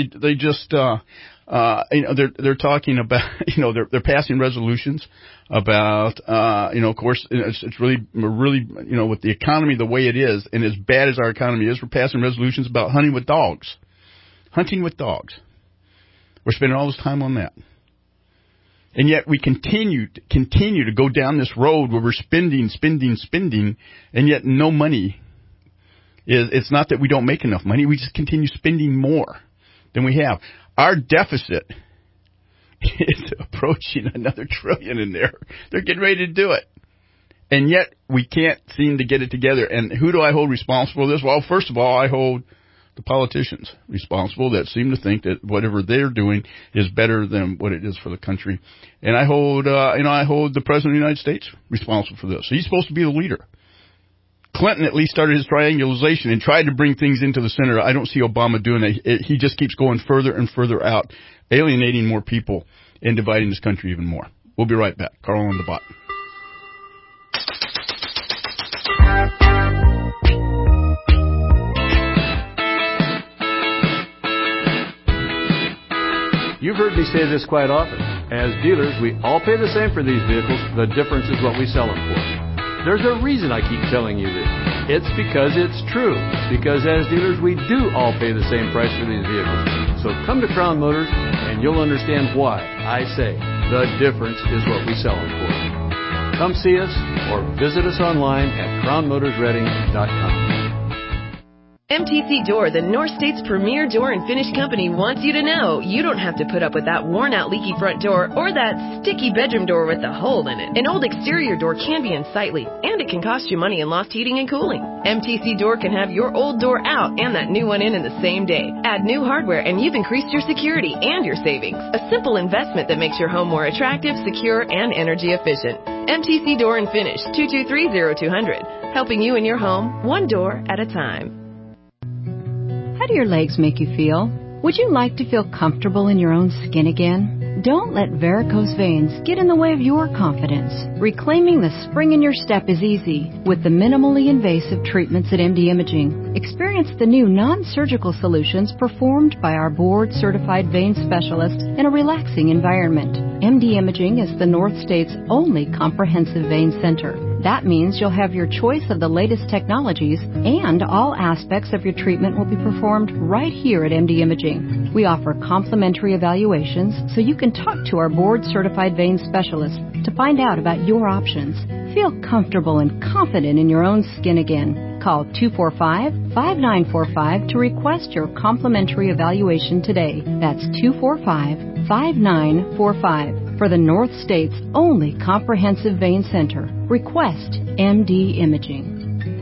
they're talking about, they're passing resolutions about, of course, it's really, with the economy the way it is, and as bad as our economy is, we're passing resolutions about hunting with dogs. Hunting with dogs. We're spending all this time on that. And yet we continue to go down this road where we're spending, and yet no money it's not that we don't make enough money. We just continue spending more than we have. Our deficit is approaching another $1 trillion in there. They're getting ready to do it. And yet we can't seem to get it together. And who do I hold responsible for this? Well, first of all, I hold the politicians responsible that seem to think that whatever they're doing is better than what it is for the country. And I hold the President of the United States responsible for this. He's supposed to be the leader. Clinton at least started his triangulation and tried to bring things into the center. I don't see Obama doing that. He just keeps going further and further out, alienating more people and dividing this country even more. We'll be right back. Carl on the bot. You've heard me say this quite often. As dealers, we all pay the same for these vehicles. The difference is what we sell them for. There's a reason I keep telling you this. It's because it's true. Because as dealers, we do all pay the same price for these vehicles. So come to Crown Motors and you'll understand why I say the difference is what we sell them for. Come see us or visit us online at crownmotorsreading.com. MTC Door, the North State's premier door and finish company, wants you to know you don't have to put up with that worn-out leaky front door or that sticky bedroom door with a hole in it. An old exterior door can be unsightly, and it can cost you money in lost heating and cooling. MTC Door can have your old door out and that new one in the same day. Add new hardware and you've increased your security and your savings. A simple investment that makes your home more attractive, secure, and energy efficient. MTC Door and Finish, 223-0200, helping you in your home, one door at a time. How do your legs make you feel? Would you like to feel comfortable in your own skin again? Don't let varicose veins get in the way of your confidence. Reclaiming the spring in your step is easy with the minimally invasive treatments at MD Imaging. Experience the new non-surgical solutions performed by our board-certified vein specialists in a relaxing environment. MD Imaging is the North State's only comprehensive vein center. That means you'll have your choice of the latest technologies, and all aspects of your treatment will be performed right here at MD Imaging. We offer complimentary evaluations so you can talk to our board-certified vein specialist to find out about your options. Feel comfortable and confident in your own skin again. Call 245-5945 to request your complimentary evaluation today. That's 245-5945. For the North State's only comprehensive vein center, request MD Imaging.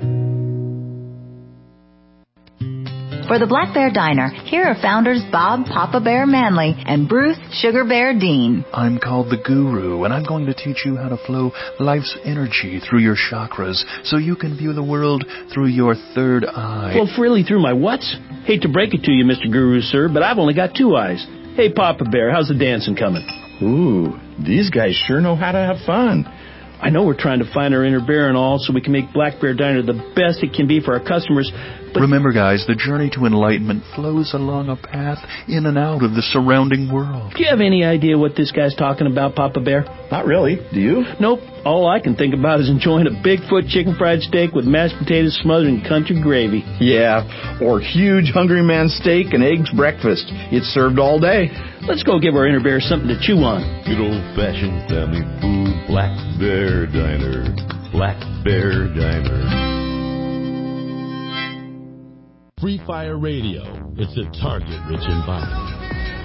For the Black Bear Diner, here are founders Bob Papa Bear Manley and Bruce Sugar Bear Dean. I'm called the Guru, and I'm going to teach you how to flow life's energy through your chakras so you can view the world through your third eye. Flow freely through my what? Hate to break it to you, Mr. Guru, sir, but I've only got two eyes. Hey, Papa Bear, how's the dancing coming? Ooh, these guys sure know how to have fun. I know we're trying to find our inner bear and all so we can make Black Bear Diner the best it can be for our customers. But remember, guys, the journey to enlightenment flows along a path in and out of the surrounding world. Do you have any idea what this guy's talking about, Papa Bear? Not really. Do you? Nope. All I can think about is enjoying a Bigfoot chicken fried steak with mashed potatoes smothered in country gravy. Yeah, or huge Hungry Man steak and eggs breakfast. It's served all day. Let's go give our inner bear something to chew on. Good old-fashioned family food, Black Bear Diner. Black Bear Diner. Free Fire Radio. It's a target-rich environment.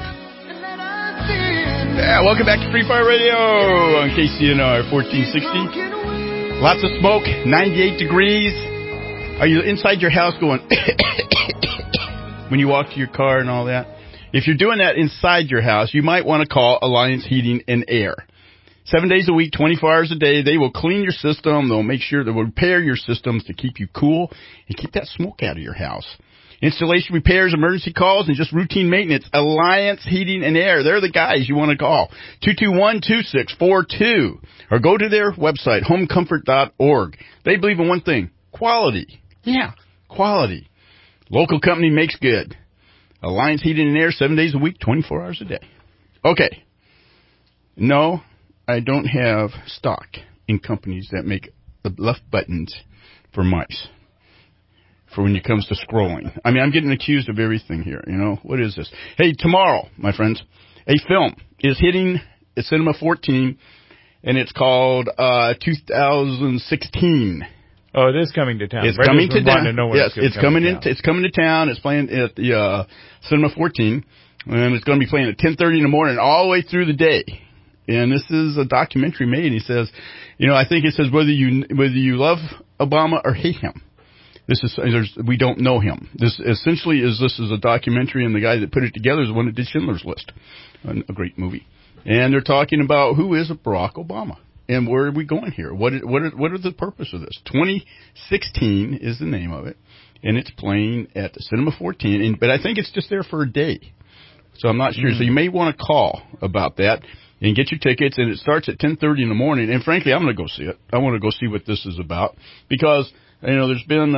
Yeah, welcome back to Free Fire Radio on KCNR 1460. Lots of smoke, 98 degrees. Are you inside your house going when you walk to your car and all that? If you're doing that inside your house, you might want to call Alliance Heating and Air. 7 days a week, 24 hours a day. They will clean your system. They'll make sure they'll repair your systems to keep you cool and keep that smoke out of your house. Installation, repairs, emergency calls, and just routine maintenance. Alliance Heating and Air. They're the guys you want to call. 221-2642. Or go to their website, homecomfort.org. They believe in one thing, quality. Yeah, quality. Local company makes good. Alliance Heating and Air, 7 days a week, 24 hours a day. Okay. No, I don't have stock in companies that make the left buttons for mice. For when it comes to scrolling. I mean, I'm getting accused of everything here, you know. What is this? Hey, tomorrow, my friends, a film is hitting Cinema 14, and it's called 2016, Oh, it is coming to town. It's coming to town. Yes, it's coming to town. It's playing at the Cinema 14, and it's going to be playing at 10:30 in the morning all the way through the day. And this is a documentary made. He says, I think it says whether you love Obama or hate him. We don't know him. This is a documentary, and the guy that put it together is the one that did Schindler's List, a great movie. And they're talking about who is Barack Obama. And where are we going here? What are the purpose of this? 2016 is the name of it, and it's playing at the Cinema 14. But I think it's just there for a day, so I'm not sure. So you may want to call about that and get your tickets. And it starts at 10:30 in the morning. And frankly, I'm going to go see it. I want to go see what this is about because there's been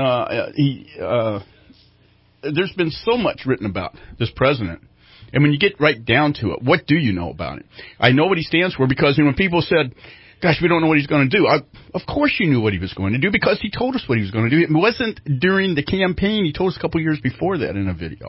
so much written about this president. And when you get right down to it, what do you know about it? I know what he stands for because when people said, gosh, we don't know what he's going to do. Of course you knew what he was going to do because he told us what he was going to do. It wasn't during the campaign. He told us a couple years before that in a video.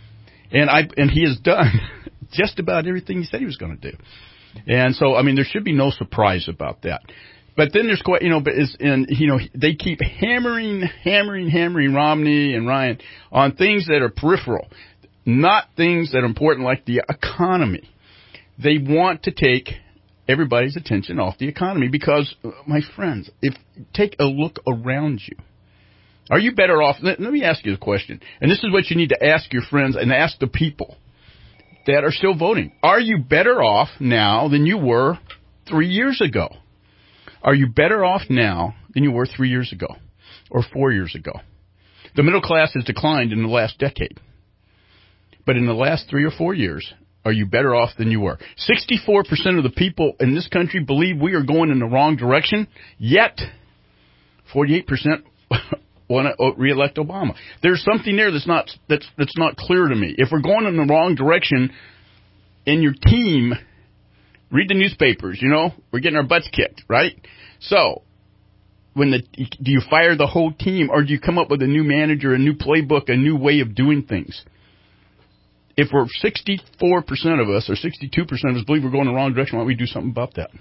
And he has done just about everything he said he was going to do. And so, there should be no surprise about that. But then there's quite, they keep hammering Romney and Ryan on things that are peripheral, not things that are important like the economy. They want to take everybody's attention off the economy because, my friends, take a look around you. Are you better off? Let me ask you a question, and this is what you need to ask your friends and ask the people that are still voting. Are you better off now than you were 3 years ago? Are you better off now than you were 3 years ago or 4 years ago? The middle class has declined in the last decade, but in the last 3 or 4 years, are you better off than you were? 64% of the people in this country believe we are going in the wrong direction, yet 48% want to re-elect Obama. There's something there that's not clear to me. If we're going in the wrong direction and your team, read the newspapers, we're getting our butts kicked, right? So, do you fire the whole team or do you come up with a new manager, a new playbook, a new way of doing things? If we're 64% of us or 62% of us believe we're going the wrong direction, why don't we do something about that?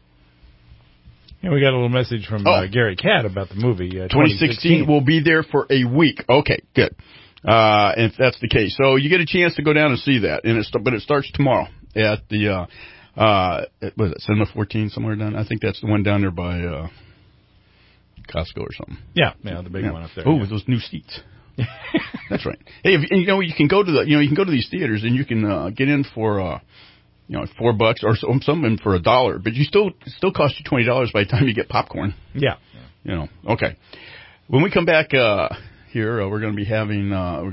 Yeah, we got a little message from Gary Catt about the movie. 2016 will be there for a week. Okay, good. If that's the case. So you get a chance to go down and see that. But it starts tomorrow at the, what is it, Cinema 14 somewhere down? I think that's the one down there by Costco or something. Yeah, the big one up there. Oh, with those new seats. That's right. Hey, you can go to these theaters and you can get in for $4 or some of them for $1, but you still cost you $20 by the time you get popcorn. Yeah. Okay. When we come back here, we're going to be having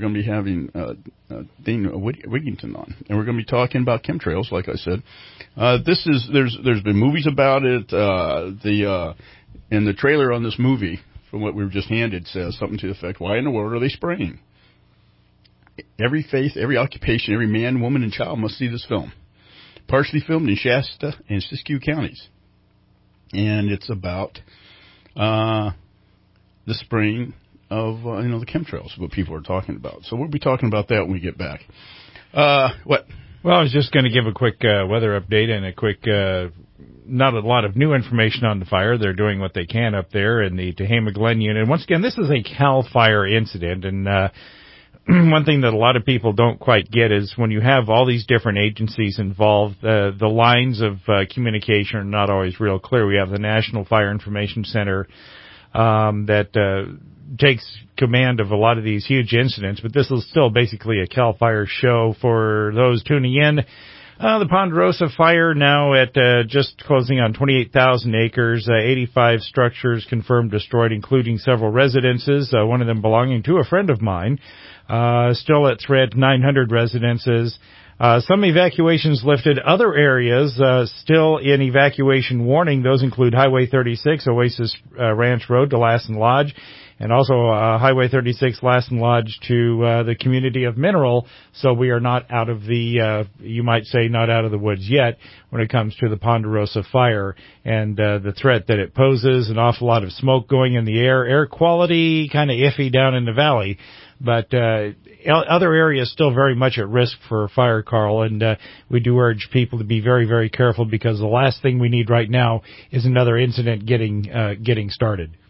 Dane Wigington on, and we're going to be talking about chemtrails. Like I said, there's been movies about it. And the trailer on this movie, from what we were just handed, says something to the effect, why in the world are they spraying? Every faith, every occupation, every man, woman, and child must see this film. Partially filmed in Shasta and Siskiyou counties. And it's about the spraying of, the chemtrails, what people are talking about. So we'll be talking about that when we get back. What? Well, I was just going to give a quick weather update and a quick, not a lot of new information on the fire. They're doing what they can up there in the Tehama Glen unit. And once again, this is a CAL FIRE incident. And one thing that a lot of people don't quite get is when you have all these different agencies involved, the lines of communication are not always real clear. We have the National Fire Information Center that takes command of a lot of these huge incidents, but this is still basically a CAL FIRE show for those tuning in. The Ponderosa fire now at just closing on 28,000 acres, 85 structures confirmed destroyed, including several residences, one of them belonging to a friend of mine. Still at threat, 900 residences. Some evacuations lifted. Other areas still in evacuation warning. Those include Highway 36, Oasis Ranch Road to Lassen Lodge, and also Highway 36, Lassen Lodge to the community of Mineral. So we are not out of the, you might say, not out of the woods yet when it comes to the Ponderosa fire and the threat that it poses. An awful lot of smoke going in the air. Air quality kind of iffy down in the valley. But other areas still very much at risk for fire, Carl, and we do urge people to be very, very careful because the last thing we need right now is another incident getting started.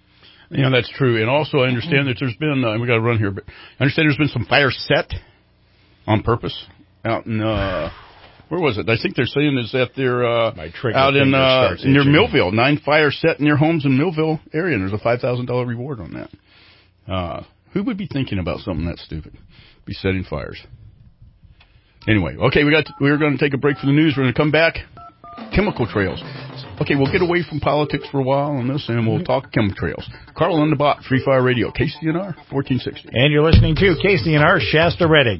Yeah, that's true. And also, I understand that there's been, we got to run here, but I understand there's been some fires set on purpose out in, where was it? I think they're saying is that they're out in near Millville. 9 fires set near homes in Millville area, and there's a $5,000 reward on that. Who would be thinking about something that stupid? Be setting fires. Anyway, okay, we're going to take a break for the news. We're going to come back. Chemical trails. Okay, we'll get away from politics for a while on this, and we'll talk chemtrails. Carl on the Bot, Free Fire Radio, KCNR 1460. And you're listening to KCNR Shasta Redding.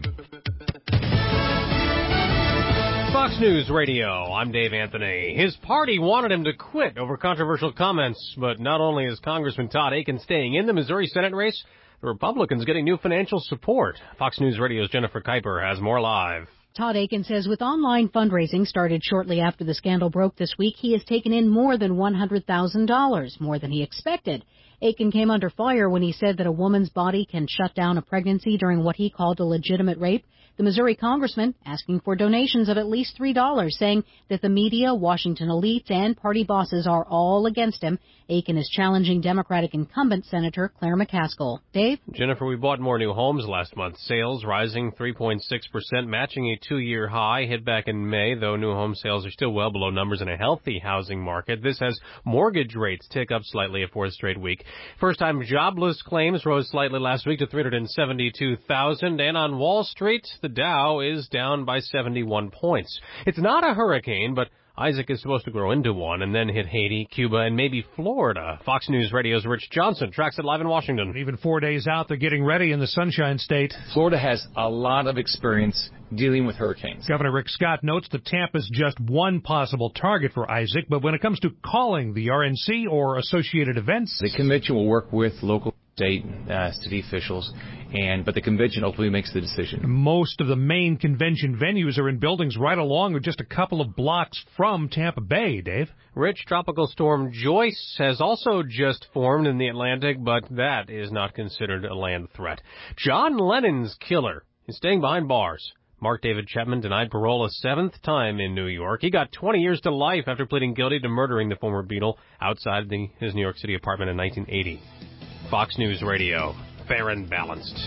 Fox News Radio, I'm Dave Anthony. His party wanted him to quit over controversial comments, but not only is Congressman Todd Akin staying in the Missouri Senate race, the Republicans getting new financial support. Fox News Radio's Jennifer Kuiper has more live. Todd Akin says with online fundraising started shortly after the scandal broke this week, he has taken in more than $100,000, more than he expected. Akin came under fire when he said that a woman's body can shut down a pregnancy during what he called a legitimate rape. The Missouri congressman asking for donations of at least $3, saying that the media, Washington elites, and party bosses are all against him. Akin is challenging Democratic incumbent Senator Claire McCaskill. Dave? Jennifer, we bought more new homes last month. Sales rising 3.6%, matching a 2-year high hit back in May, though new home sales are still well below numbers in a healthy housing market. This has mortgage rates tick up slightly a 4th straight week. First-time jobless claims rose slightly last week to 372,000, and on Wall Street, the Dow is down by 71 points. It's not a hurricane, but Isaac is supposed to grow into one and then hit Haiti, Cuba, and maybe Florida. Fox News Radio's Rich Johnson tracks it live in Washington. Even 4 days out, they're getting ready in the Sunshine State. Florida has a lot of experience dealing with hurricanes. Governor Rick Scott notes that Tampa's just one possible target for Isaac, but when it comes to calling the RNC or associated events, the convention will work with local state city officials, but the convention ultimately makes the decision. Most of the main convention venues are in buildings right along or just a couple of blocks from Tampa Bay, Dave. Rich, Tropical Storm Joyce has also just formed in the Atlantic, but that is not considered a land threat. John Lennon's killer is staying behind bars. Mark David Chapman denied parole a 7th time in New York. He got 20 years to life after pleading guilty to murdering the former Beatle outside his New York City apartment in 1980. Fox News Radio, fair and balanced.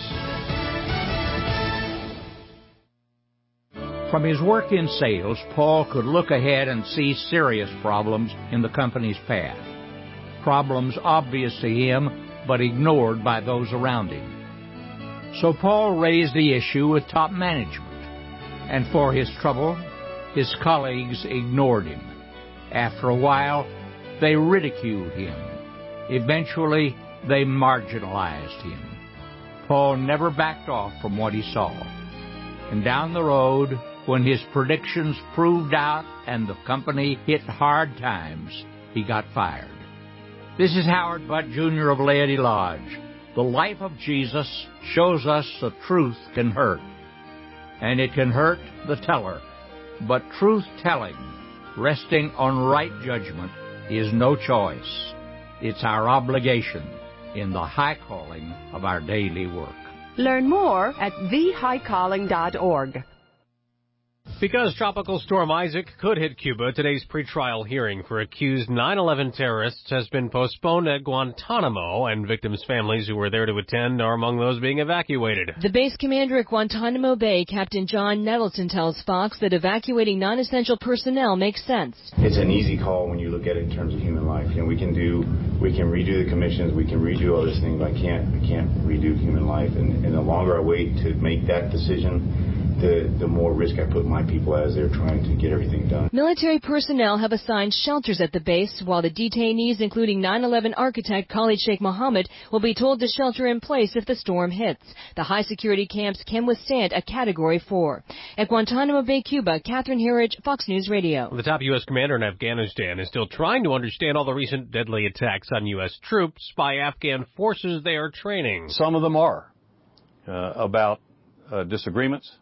From his work in sales, Paul could look ahead and see serious problems in the company's path. Problems obvious to him, but ignored by those around him. So Paul raised the issue with top management, and for his trouble, his colleagues ignored him. After a while, they ridiculed him. Eventually, they marginalized him. Paul never backed off from what he saw. And down the road, when his predictions proved out and the company hit hard times, he got fired. This is Howard Butt Jr. of Laity Lodge. The life of Jesus shows us the truth can hurt. And it can hurt the teller. But truth-telling, resting on right judgment, is no choice. It's our obligation in the high calling of our daily work. Learn more at thehighcalling.org. Because Tropical Storm Isaac could hit Cuba, today's pretrial hearing for accused 9/11 terrorists has been postponed at Guantanamo, and victims' families who were there to attend are among those being evacuated. The base commander at Guantanamo Bay, Captain John Nettleton, tells Fox that evacuating non-essential personnel makes sense. It's an easy call when you look at it in terms of human life. You know, we can redo the commissions, we can redo all this thing, but I can't redo human life. And the longer I wait to make that decision, the more risk I put my people as they're trying to get everything done. Military personnel have assigned shelters at the base, while the detainees, including 9/11 architect Khalid Sheikh Mohammed, will be told to shelter in place if the storm hits. The high-security camps can withstand a Category 4. At Guantanamo Bay, Cuba, Catherine Herridge, Fox News Radio. The top U.S. commander in Afghanistan is still trying to understand all the recent deadly attacks on U.S. troops by Afghan forces they are training. Some of them are about disagreements,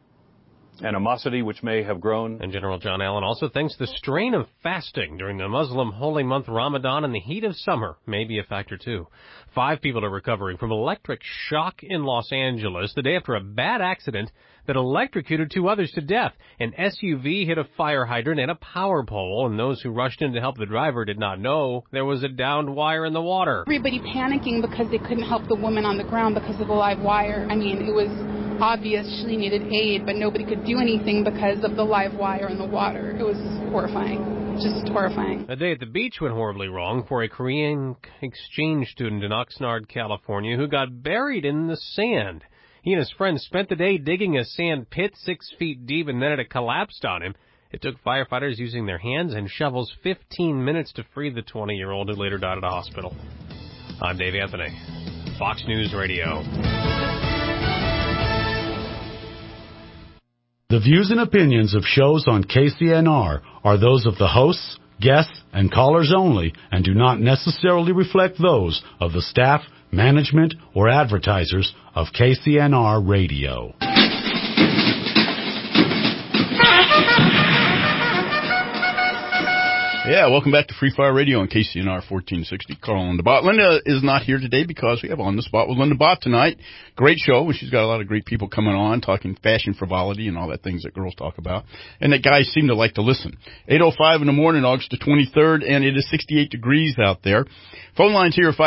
animosity which may have grown. And General John Allen also thinks the strain of fasting during the Muslim holy month Ramadan in the heat of summer may be a factor too. 5 people are recovering from electric shock in Los Angeles the day after a bad accident that electrocuted 2 others to death. An SUV hit a fire hydrant and a power pole, and those who rushed in to help the driver did not know there was a downed wire in the water. Everybody panicking because they couldn't help the woman on the ground because of the live wire. I mean, it was obvious she needed aid, but nobody could do anything because of the live wire in the water. It was horrifying. Just horrifying. A day at the beach went horribly wrong for a Korean exchange student in Oxnard, California, who got buried in the sand. He and his friends spent the day digging a sand pit 6 feet deep, and then it collapsed on him. It took firefighters using their hands and shovels 15 minutes to free the 20-year-old, who later died at a hospital. I'm Dave Anthony, Fox News Radio. The views and opinions of shows on KCNR are those of the hosts, guests, and callers only and do not necessarily reflect those of the staff, management, or advertisers of KCNR Radio. Yeah, welcome back to Free Fire Radio on KCNR 1460. Carl on the Bot. Linda is not here today because we have On the Spot with Linda Bott tonight. Great show. She's got a lot of great people coming on talking fashion frivolity and all that things that girls talk about. And that guys seem to like to listen. 8:05 in the morning, August the 23rd, and it is 68 degrees out there. Phone lines here are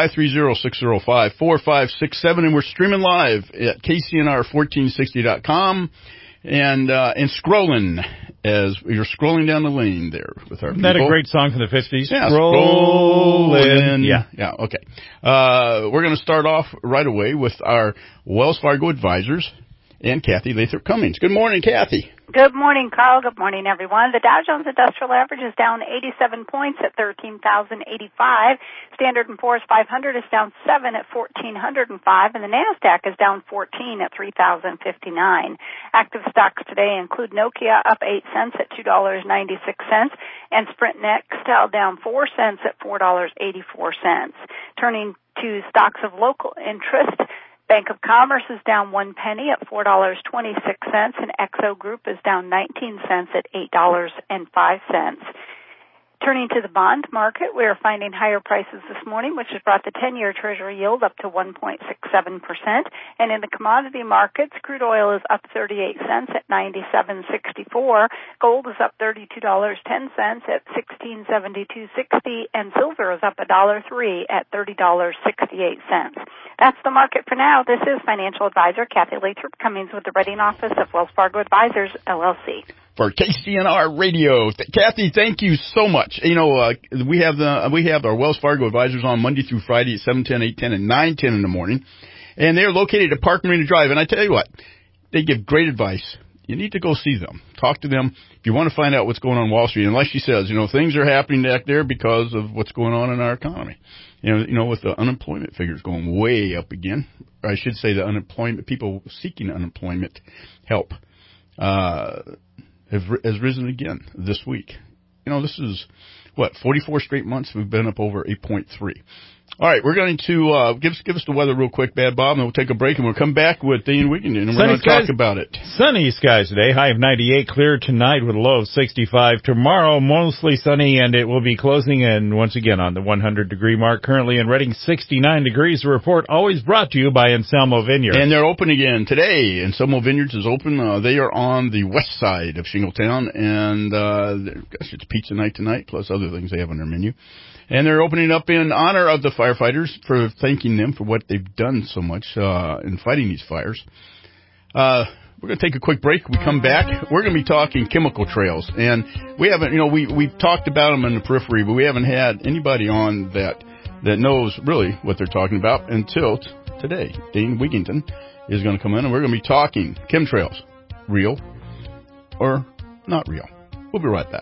530-605-4567, and we're streaming live at KCNR1460.com. And scrolling as you're scrolling down the lane there with our people. Isn't that a great song from the 50s? Yeah, Scrollin'. Yeah, okay. We're going to start off right away with our Wells Fargo advisors and Kathy Lathrop Cummings. Good morning, Kathy. Good morning, Carl. Good morning, everyone. The Dow Jones Industrial Average is down 87 points at 13,085. Standard & Poor's 500 is down 7 at 1,405, and the NASDAQ is down 14 at 3,059. Active stocks today include Nokia up 8 cents at $2.96, and Sprint Nextel down 4 cents at $4.84. Turning to stocks of local interest, Bank of Commerce is down 1 penny at $4.26, and Exo Group is down 19 cents at $8.05. Turning to the bond market, we are finding higher prices this morning, which has brought the 10-year Treasury yield up to 1.67%. And in the commodity markets, crude oil is up 38 cents at $97.64. Gold is up $32.10 at $16.7260, and silver is up $1.03 at $30.68. That's the market for now. This is financial advisor Kathy Lathrop Cummings with the Reading Office of Wells Fargo Advisors, LLC. For KCNR Radio. Kathy, thank you so much. You know, we have our Wells Fargo advisors on Monday through Friday at 7:10, 8:10, and 9:10 in the morning. And they're located at Park Marina Drive. And I tell you what, they give great advice. You need to go see them. Talk to them if you want to find out what's going on Wall Street. And like she says, you know, things are happening back there because of what's going on in our economy. You know, with the unemployment figures going way up again. Or I should say the unemployment, people seeking unemployment help. Has risen again this week. You know, this is, 44 straight months we've been up over 8.3. All right, we're going to give us the weather real quick, Bad Bob, and we'll take a break, and we'll come back with Dean Wiggington, and we're going to talk about it. Sunny skies today, high of 98, clear tonight with a low of 65. Tomorrow, mostly sunny, and it will be closing in once again on the 100-degree mark. Currently in Reading, 69 degrees. The report always brought to you by Anselmo Vineyards. And they're open again today. Anselmo Vineyards is open. They are on the west side of Shingletown, and it's pizza night tonight, plus other things they have on their menu. And they're opening up in honor of the firefighters, for thanking them for what they've done so much in fighting these fires. We're going to take a quick break. We come back. We're going to be talking chemical trails. And we haven't, we've talked about them in the periphery, but we haven't had anybody on that knows really what they're talking about until today. Dean Wiggington is going to come in, and we're going to be talking chemtrails. Real or not real. We'll be right back.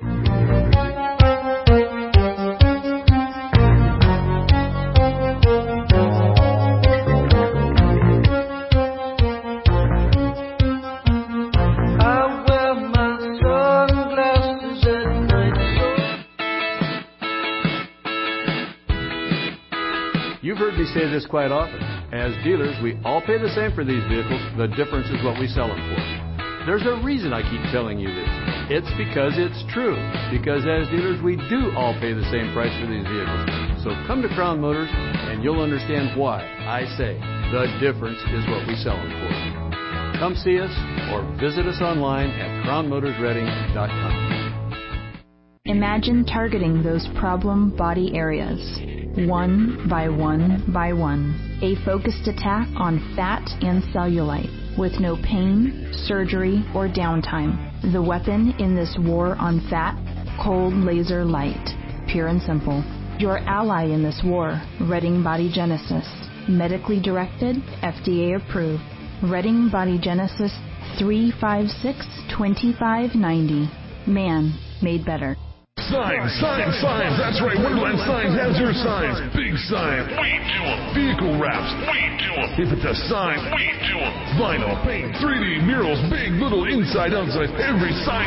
You've heard me say this quite often. As dealers, we all pay the same for these vehicles. The difference is what we sell them for. There's a reason I keep telling you this. It's because it's true. Because as dealers, we do all pay the same price for these vehicles. So come to Crown Motors and you'll understand why I say the difference is what we sell them for. Come see us or visit us online at crownmotorsreading.com. Imagine targeting those problem body areas, one by one by one. A focused attack on fat and cellulite with no pain, surgery, or downtime. The weapon in this war on fat, cold laser light. Pure and simple. Your ally in this war, Redding Body Genesis. Medically directed, FDA approved. Redding Body Genesis 356-2590. Man made better. Signs, that's right, Wonderland Signs has your signs. Big signs, we do them. Vehicle wraps, we do them. If it's a sign, we do them. Vinyl, paint, 3D, murals, big, little, inside, outside, every sign.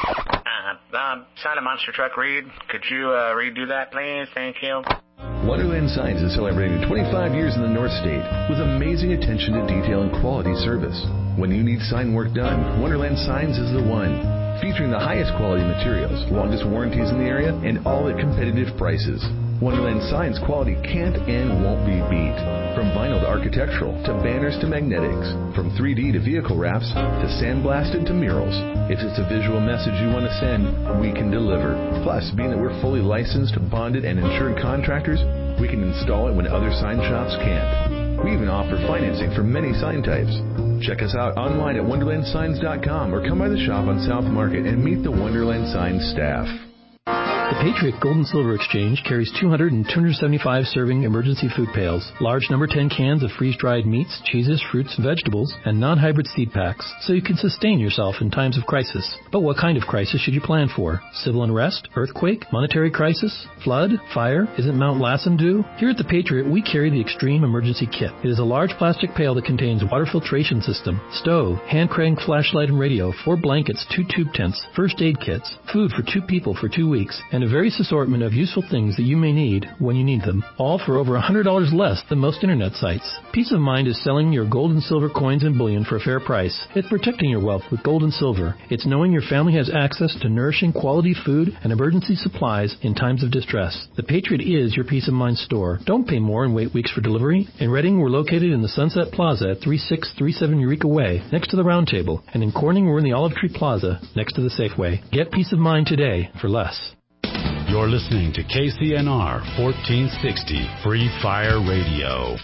Sign a monster truck, Reed. Could you redo that, please? Thank you. Wonderland Signs is celebrating 25 years in the North State with amazing attention to detail and quality service. When you need sign work done, Wonderland Signs is the one. Featuring the highest quality materials, longest warranties in the area, and all at competitive prices. Wonderland Signs quality can't and won't be beat. From vinyl to architectural, to banners to magnetics, from 3D to vehicle wraps, to sandblasted to murals. If it's a visual message you want to send, we can deliver. Plus, being that we're fully licensed, bonded, and insured contractors, we can install it when other sign shops can't. We even offer financing for many sign types. Check us out online at wonderlandsigns.com or come by the shop on South Market and meet the Wonderland Signs staff. The Patriot Gold and Silver Exchange carries 200 and 275 serving emergency food pails, large number 10 cans of freeze-dried meats, cheeses, fruits, vegetables, and non-hybrid seed packs, so you can sustain yourself in times of crisis. But what kind of crisis should you plan for? Civil unrest? Earthquake? Monetary crisis? Flood? Fire? Isn't Mount Lassen due? Here at the Patriot, we carry the Extreme Emergency Kit. It is a large plastic pail that contains water filtration system, stove, hand crank flashlight and radio, 4 blankets, 2 tube tents, first aid kits, food for 2 people for 2 weeks, and a various assortment of useful things that you may need when you need them, all for over $100 less than most internet sites. Peace of Mind is selling your gold and silver coins and bullion for a fair price. It's protecting your wealth with gold and silver. It's knowing your family has access to nourishing quality food and emergency supplies in times of distress. The Patriot is your Peace of Mind store. Don't pay more and wait weeks for delivery. In Redding, we're located in the Sunset Plaza at 3637 Eureka Way, next to the Round Table. And in Corning, we're in the Olive Tree Plaza, next to the Safeway. Get Peace of Mind today for less. You're listening to KCNR 1460 Free Fire Radio.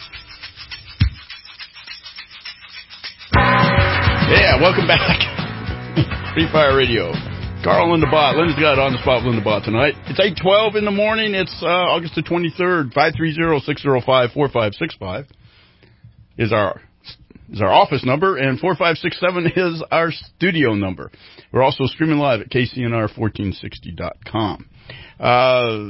Yeah, welcome back. Free Fire Radio. Carl Linda Bott. Linda's got on the spot with Linda Bott tonight. It's 8:12 in the morning. It's August the 23rd. 530-605-4565 is our office number, and 4567 is our studio number. We're also streaming live at KCNR1460.com. Our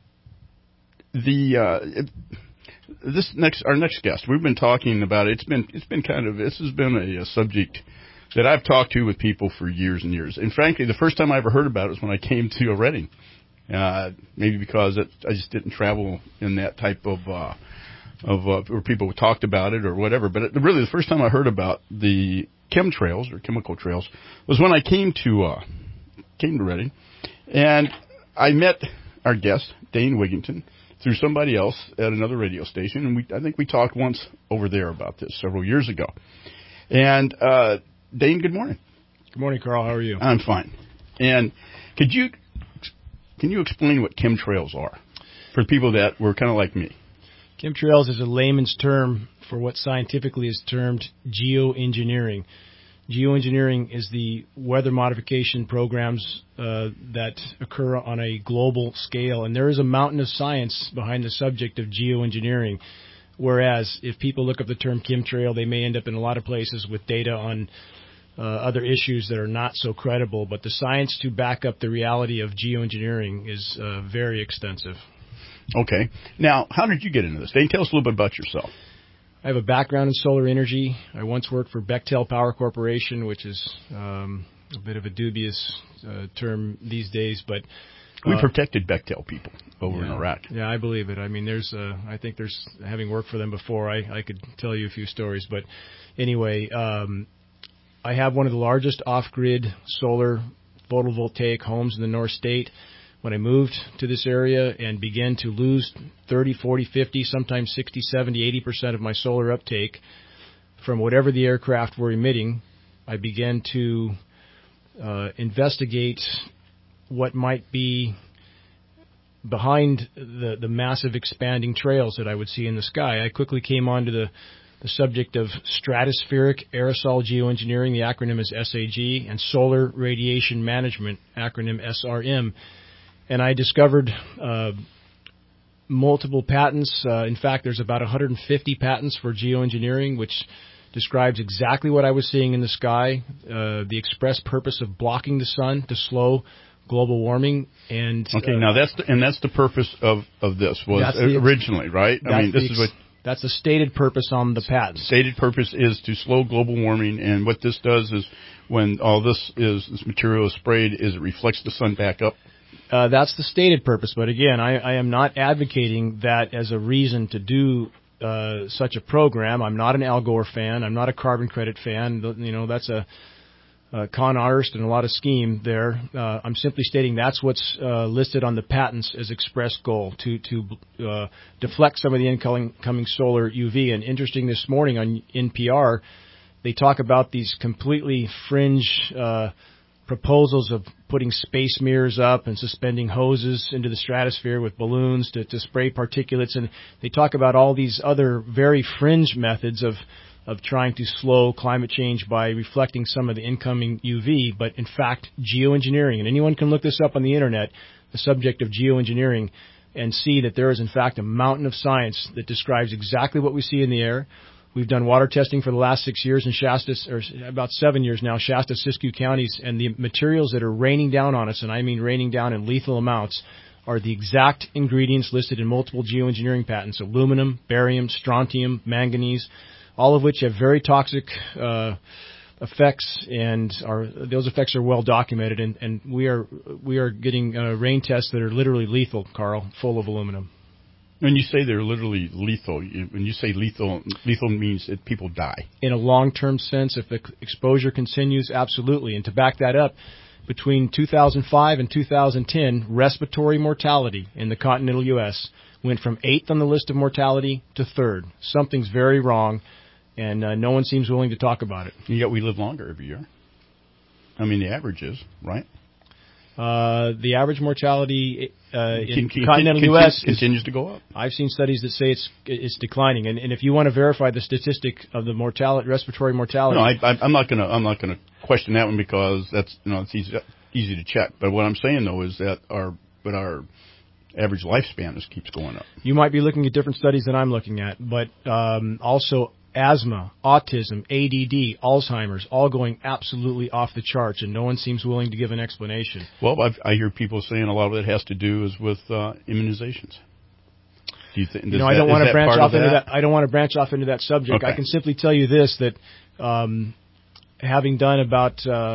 next guest, we've been talking about it. This has been a subject that I've talked to with people for years and years. And frankly, the first time I ever heard about it was when I came to Redding. Maybe because I just didn't travel in that type of where people talked about it or whatever. But really, the first time I heard about the chemtrails or chemical trails was when I came to Redding, and I met our guest, Dane Wigington, through somebody else at another radio station, and I think we talked once over there about this several years ago. And Dane, good morning. Good morning, Carl. How are you? I'm fine. And can you explain what chemtrails are for people that were kind of like me? Chemtrails is a layman's term for what scientifically is termed geoengineering. Geoengineering is the weather modification programs that occur on a global scale, and there is a mountain of science behind the subject of geoengineering, whereas if people look up the term chemtrail, they may end up in a lot of places with data on other issues that are not so credible, but the science to back up the reality of geoengineering is very extensive. Okay. Now, how did you get into this? Dane, tell us a little bit about yourself. I have a background in solar energy. I once worked for Bechtel Power Corporation, which is a bit of a dubious term these days, but we protected Bechtel people over in Iraq. Yeah, I believe it. I mean, I think there's, having worked for them before, I could tell you a few stories. But anyway, I have one of the largest off-grid solar photovoltaic homes in the North State. When I moved to this area and began to lose 30, 40, 50, sometimes 60, 70, 80% of my solar uptake from whatever the aircraft were emitting. I began to investigate what might be behind the massive expanding trails that I would see in the sky. I quickly came on to the subject of stratospheric aerosol geoengineering, the acronym is SAG, and solar radiation management, acronym SRM. And I discovered multiple patents. In fact, there's about 150 patents for geoengineering, which describes exactly what I was seeing in the sky, the express purpose of blocking the sun to slow global warming. And okay, now that's the purpose of this was originally, right? I mean, that's the stated purpose on the patent. Stated purpose is to slow global warming, and what this does is when all this material is sprayed, is it reflects the sun back up. That's the stated purpose, but again, I am not advocating that as a reason to do such a program. I'm not an Al Gore fan. I'm not a carbon credit fan. You know, that's a con artist and a lot of scheme there. I'm simply stating that's what's listed on the patents as express goal, to deflect some of the incoming solar UV. And interesting, this morning on NPR, they talk about these completely fringe proposals of putting space mirrors up and suspending hoses into the stratosphere with balloons to spray particulates. And they talk about all these other very fringe methods of trying to slow climate change by reflecting some of the incoming UV, but in fact, geoengineering, and anyone can look this up on the internet, the subject of geoengineering, and see that there is in fact a mountain of science that describes exactly what we see in the air. We've done water testing for the last 6 years in Shasta, or about 7 years now, Shasta, Siskiyou counties, and the materials that are raining down on us, and I mean raining down in lethal amounts, are the exact ingredients listed in multiple geoengineering patents: aluminum, barium, strontium, manganese, all of which have very toxic effects, and those effects are well documented. And we are getting rain tests that are literally lethal, Carl, full of aluminum. When you say they're literally lethal, when you say lethal means that people die. In a long-term sense, if the exposure continues, absolutely. And to back that up, between 2005 and 2010, respiratory mortality in the continental U.S. went from 8th on the list of mortality to 3rd. Something's very wrong, and no one seems willing to talk about it. And yet we live longer every year. I mean, the average is, right? The average mortality in continental U.S. continues to go up. I've seen studies that say it's declining, and if you want to verify the statistic of the respiratory mortality, no, I'm not going to question that one, because that's it's easy to check. But what I'm saying though is that our average lifespan keeps going up. You might be looking at different studies than I'm looking at, but also asthma, autism, ADD, Alzheimer's, all going absolutely off the charts, and no one seems willing to give an explanation. Well, I hear people saying a lot of it has to do with immunizations. Do you think? I don't want to branch off into that. I don't want to branch off into that subject. Okay. I can simply tell you this: that having done about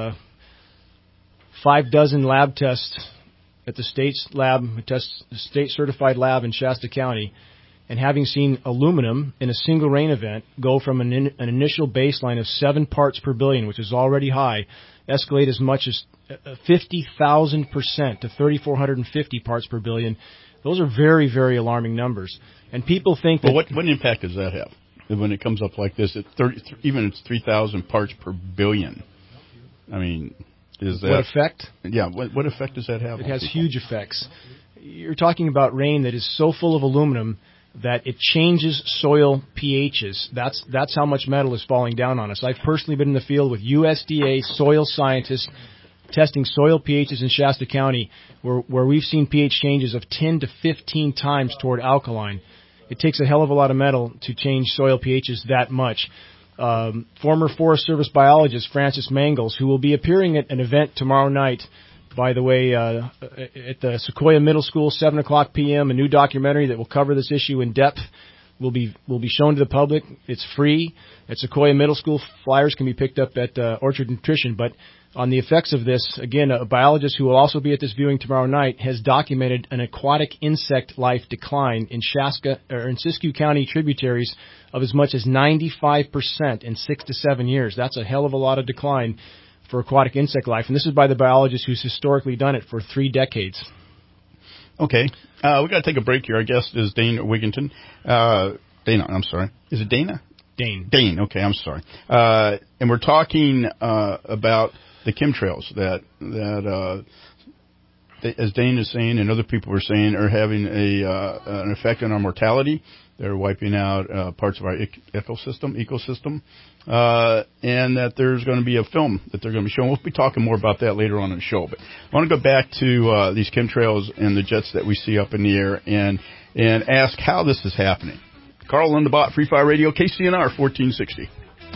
6 lab tests at the state certified lab in Shasta County, and having seen aluminum in a single rain event go from an initial baseline of 7 parts per billion, which is already high, escalate as much as 50,000% to 3,450 parts per billion, those are very, very alarming numbers. And people think that... Well, what impact does that have when it comes up like this? Even it's 3,000 parts per billion. I mean, is that... What effect? Yeah, what effect does that have? It has huge effects. You're talking about rain that is so full of aluminum that it changes soil pHs. That's how much metal is falling down on us. I've personally been in the field with USDA soil scientists testing soil pHs in Shasta County, where we've seen pH changes of 10 to 15 times toward alkaline. It takes a hell of a lot of metal to change soil pHs that much. Former Forest Service biologist Francis Mangels, who will be appearing at an event tomorrow night, by the way, at the Sequoia Middle School, 7 o'clock p.m., a new documentary that will cover this issue in depth will be shown to the public. It's free at Sequoia Middle School. Flyers can be picked up at Orchard Nutrition. But on the effects of this, again, a biologist who will also be at this viewing tomorrow night has documented an aquatic insect life decline in Siskiyou County tributaries of as much as 95% in 6 to 7 years. That's a hell of a lot of decline for aquatic insect life, and this is by the biologist who's historically done it for 3 decades. Okay, we got to take a break here. Our guest is Dana Wigginton. Dana, I'm sorry. Is it Dana? Dane. Okay, I'm sorry. And we're talking about the chemtrails that as Dane is saying and other people are saying, are having an effect on our mortality. They're wiping out parts of our ecosystem, and that there's going to be a film that they're going to be showing. We'll be talking more about that later on in the show. But I want to go back to these chemtrails and the jets that we see up in the air and ask how this is happening. Carl Lindebott, Free Fire Radio, KCNR 1460.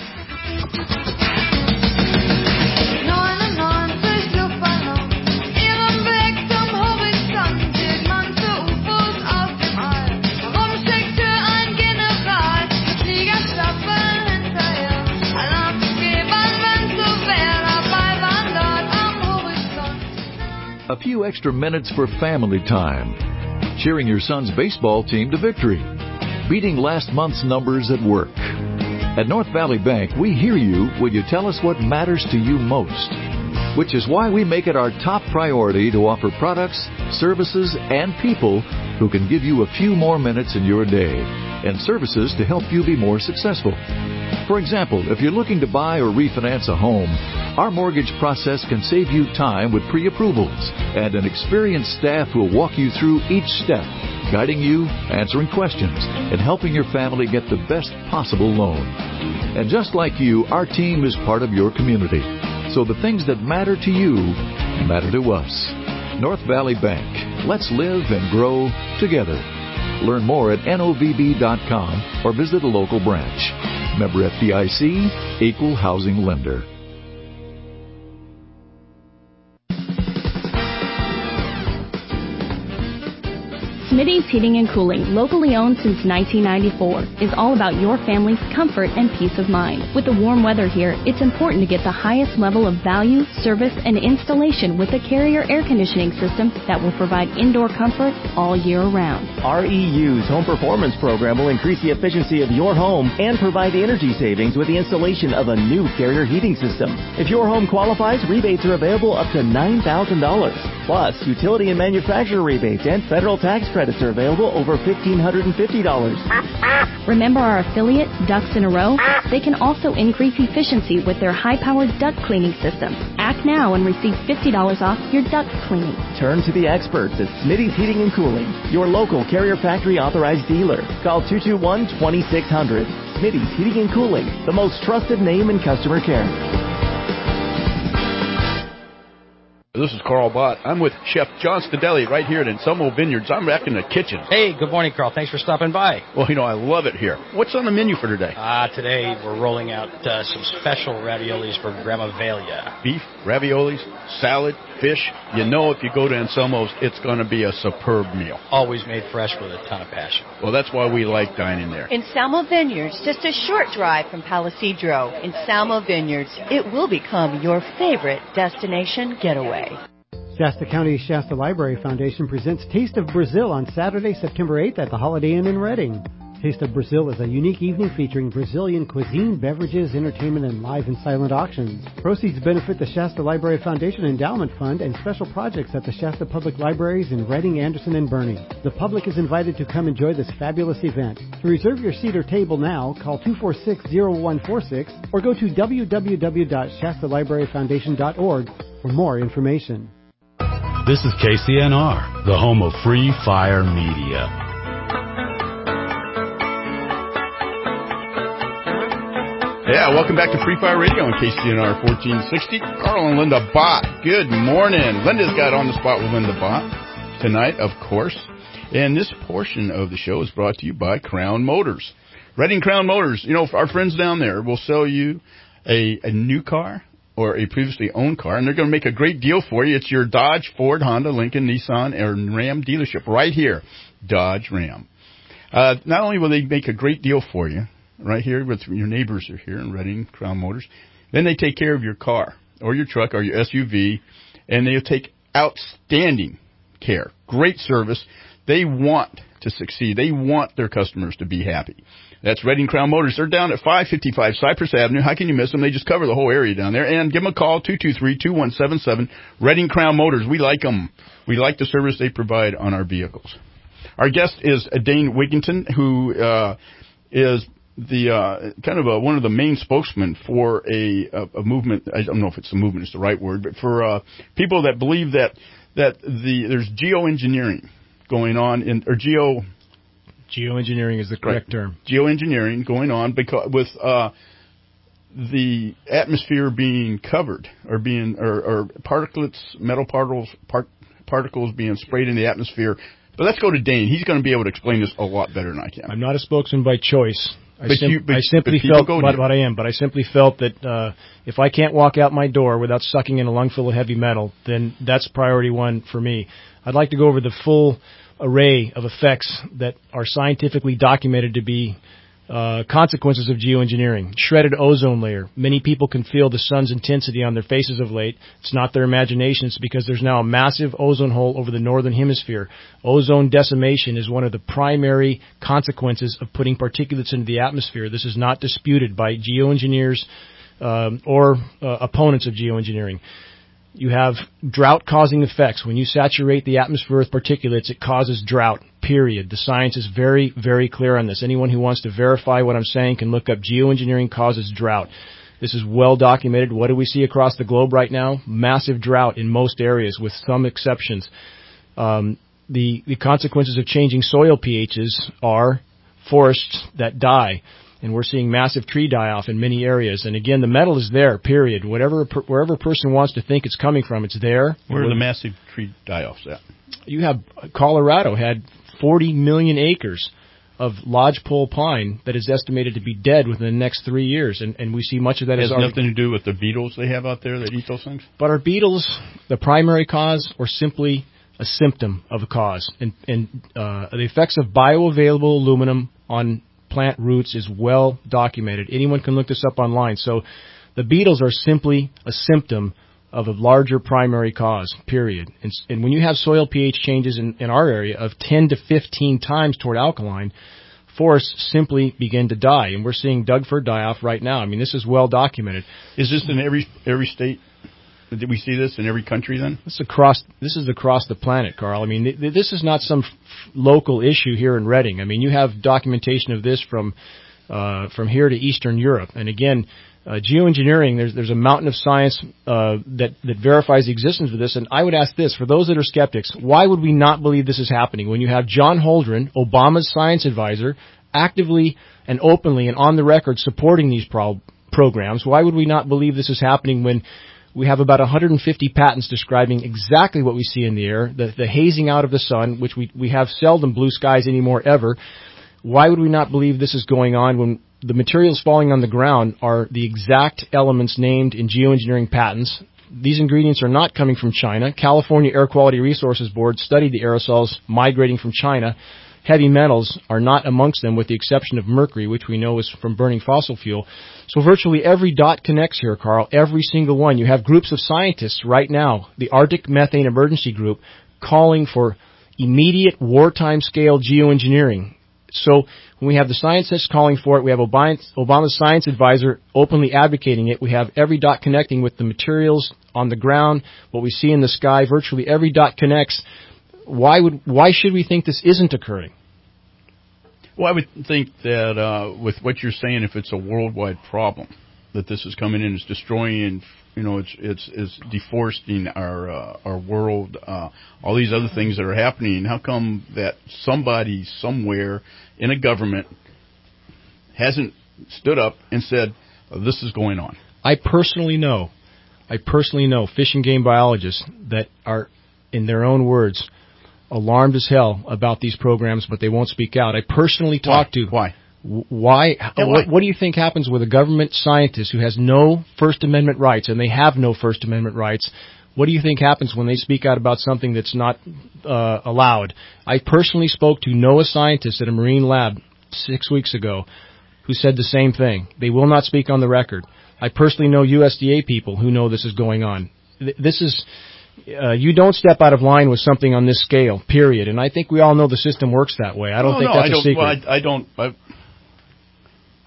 A few extra minutes for family time. Cheering your son's baseball team to victory. Beating last month's numbers at work. At North Valley Bank, we hear you when you tell us what matters to you most. Which is why we make it our top priority to offer products, services, and people who can give you a few more minutes in your day. And services to help you be more successful. For example, if you're looking to buy or refinance a home, our mortgage process can save you time with pre-approvals and an experienced staff who will walk you through each step, guiding you, answering questions, and helping your family get the best possible loan. And just like you, our team is part of your community. So the things that matter to you matter to us. North Valley Bank. Let's live and grow together. Learn more at novb.com or visit a local branch. Member FDIC, Equal Housing Lender. Smitty's Heating and Cooling, locally owned since 1994, is all about your family's comfort and peace of mind. With the warm weather here, it's important to get the highest level of value, service, and installation with the Carrier air conditioning system that will provide indoor comfort all year round. REU's Home Performance Program will increase the efficiency of your home and provide energy savings with the installation of a new Carrier heating system. If your home qualifies, rebates are available up to $9,000. Plus, utility and manufacturer rebates and federal tax credits are available over $1,550. Remember our affiliate, Ducks in a Row? They can also increase efficiency with their high-powered duct cleaning system. Act now and receive $50 off your duct cleaning. Turn to the experts at Smitty's Heating and Cooling, your local Carrier Factory authorized dealer. Call 221-2600. Smitty's Heating and Cooling, the most trusted name in customer care. This is Carl Bott. I'm with Chef John Stadelli right here at Anselmo Vineyards. I'm back in the kitchen. Hey, good morning, Carl. Thanks for stopping by. Well, I love it here. What's on the menu for today? Today we're rolling out some special raviolis for Grandma Velia. Beef, raviolis, salad, fish. If you go to Anselmo's, it's going to be a superb meal. Always made fresh with a ton of passion. Well, that's why we like dining there. Anselmo Vineyards, just a short drive from Palisadro. Anselmo Vineyards, it will become your favorite destination getaway. Shasta County Shasta Library Foundation presents Taste of Brazil on Saturday, September 8th at the Holiday Inn in Reading. Taste of Brazil is a unique evening featuring Brazilian cuisine, beverages, entertainment, and live and silent auctions. Proceeds benefit the Shasta Library Foundation Endowment Fund and special projects at the Shasta Public Libraries in Reading, Anderson, and Boerne. The public is invited to come enjoy this fabulous event. To reserve your seat or table now, call 246-0146 or go to www.shastalibraryfoundation.org for more information. This is KCNR, the home of Free Fire Media. Yeah, welcome back to Free Fire Radio on KCNR 1460. Carl and Linda Bott, good morning. Linda's got On the Spot with Linda Bott tonight, of course. And this portion of the show is brought to you by Crown Motors. Reading Crown Motors, our friends down there will sell you a new car or a previously owned car, and they're going to make a great deal for you. It's your Dodge, Ford, Honda, Lincoln, Nissan, and Ram dealership right here, Dodge Ram. Not only will they make a great deal for you, right here, with your neighbors are here in Reading, Crown Motors, then they take care of your car or your truck or your SUV, and they'll take outstanding care, great service. They want to succeed. They want their customers to be happy. That's Reading Crown Motors. They're down at 555 Cypress Avenue. How can you miss them? They just cover the whole area down there. And give them a call, 223-2177. Reading Crown Motors. We like them. We like the service they provide on our vehicles. Our guest is Dane Wigington, who is one of the main spokesmen for a movement. I don't know if it's a movement is the right word, but for people that believe that there's geoengineering going on geoengineering is the correct term. Geoengineering going on because with the atmosphere being covered or metal particles being sprayed in the atmosphere. But let's go to Dane. He's going to be able to explain this a lot better than I can. I'm not a spokesman by choice. I simply felt that if I can't walk out my door without sucking in a lungful of heavy metal, then that's priority one for me. I'd like to go over the full array of effects that are scientifically documented to be consequences of geoengineering. Shredded ozone layer. Many people can feel the sun's intensity on their faces of late. It's not their imagination. It's because there's now a massive ozone hole over the northern hemisphere. Ozone decimation is one of the primary consequences of putting particulates into the atmosphere. This is not disputed by geoengineers or opponents of geoengineering. You have drought-causing effects. When you saturate the atmosphere with particulates, it causes drought, period. The science is very, very clear on this. Anyone who wants to verify what I'm saying can look up geoengineering causes drought. This is well documented. What do we see across the globe right now? Massive drought in most areas, with some exceptions. The consequences of changing soil pHs are forests that die. And we're seeing massive tree die-off in many areas. And again, the metal is there, period. Wherever a person wants to think it's coming from, it's there. Where are the massive tree die-offs at? You have Colorado had 40 million acres of lodgepole pine that is estimated to be dead within the next 3 years. And we see much of that has nothing to do with the beetles they have out there that eat those things? But are beetles the primary cause or simply a symptom of a cause? And the effects of bioavailable aluminum on plant roots is well documented. Anyone can look this up online. So the beetles are simply a symptom of a larger primary cause, period. And when you have soil pH changes in our area of 10 to 15 times toward alkaline, forests simply begin to die. And we're seeing Doug fir die-off right now. I mean, this is well documented. Is this in every state? Did we see this in every country then? This is across the planet, Carl. I mean, this is not some local issue here in Redding. I mean, you have documentation of this from here to Eastern Europe. And again, geoengineering, there's a mountain of science that verifies the existence of this. And I would ask this, for those that are skeptics, why would we not believe this is happening when you have John Holdren, Obama's science advisor, actively and openly and on the record supporting these programs? Why would we not believe this is happening when we have about 150 patents describing exactly what we see in the air, the hazing out of the sun, which we have seldom blue skies anymore ever? Why would we not believe this is going on when the materials falling on the ground are the exact elements named in geoengineering patents? These ingredients are not coming from China. California Air Quality Resources Board studied the aerosols migrating from China. Heavy metals are not amongst them, with the exception of mercury, which we know is from burning fossil fuel. So virtually every dot connects here, Carl, every single one. You have groups of scientists right now, the Arctic Methane Emergency Group, calling for immediate wartime-scale geoengineering. So when we have the scientists calling for it, we have Obama's science advisor openly advocating it, we have every dot connecting with the materials on the ground, what we see in the sky, virtually every dot connects. Why should we think this isn't occurring? Well, I would think that with what you're saying, if it's a worldwide problem, that this is coming in, it's destroying, it's deforesting our world, all these other things that are happening. How come that somebody somewhere in a government hasn't stood up and said, this is going on? I personally know fish and game biologists that are, in their own words, alarmed as hell about these programs, but they won't speak out. I personally talked to... Why? Why? What do you think happens with a government scientist who has no First Amendment rights, and they have no First Amendment rights? What do you think happens when they speak out about something that's not allowed? I personally spoke to NOAA scientists at a marine lab 6 weeks ago who said the same thing. They will not speak on the record. I personally know USDA people who know this is going on. This is... you don't step out of line with something on this scale, period. And I think we all know the system works that way. I don't think that's a secret. Well,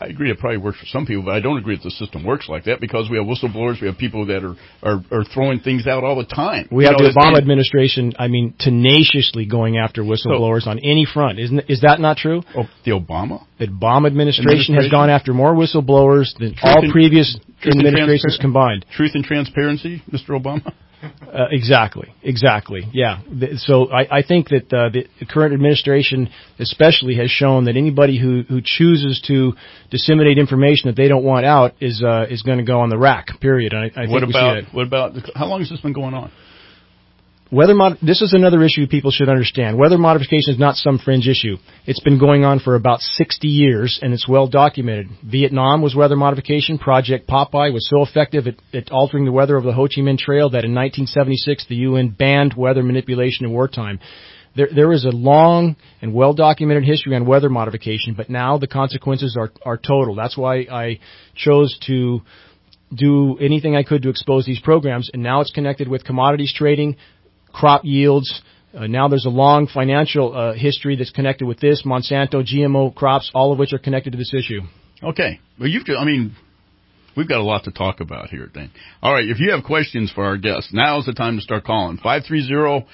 I agree it probably works for some people, but I don't agree that the system works like that because we have whistleblowers, we have people that are throwing things out all the time. We have the Obama administration, tenaciously going after whistleblowers on any front. Is that not true? Oh, the Obama? The Obama administration has gone after more whistleblowers than all previous administrations combined. Truth and transparency, Mr. Obama? Exactly. Yeah. So I think that the current administration especially has shown that anybody who chooses to disseminate information that they don't want out is going to go on the rack, period. I think we see it. What about, how long has this been going on? This is another issue people should understand. Weather modification is not some fringe issue. It's been going on for about 60 years, and it's well documented. Vietnam was weather modification. Project Popeye was so effective at altering the weather of the Ho Chi Minh Trail that in 1976 the UN banned weather manipulation in wartime. There is a long and well-documented history on weather modification, but now the consequences are total. That's why I chose to do anything I could to expose these programs, and now it's connected with commodities trading, crop yields. Now there's a long financial history that's connected with this, Monsanto, GMO crops, all of which are connected to this issue. Okay. Well, we've got a lot to talk about here, Dan. All right, if you have questions for our guests, now's the time to start calling. 530-605-4567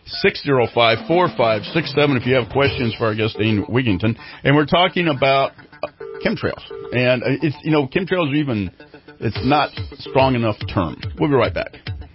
if you have questions for our guest, Dane Wigington. And we're talking about chemtrails. And chemtrails it's not a strong enough term. We'll be right back.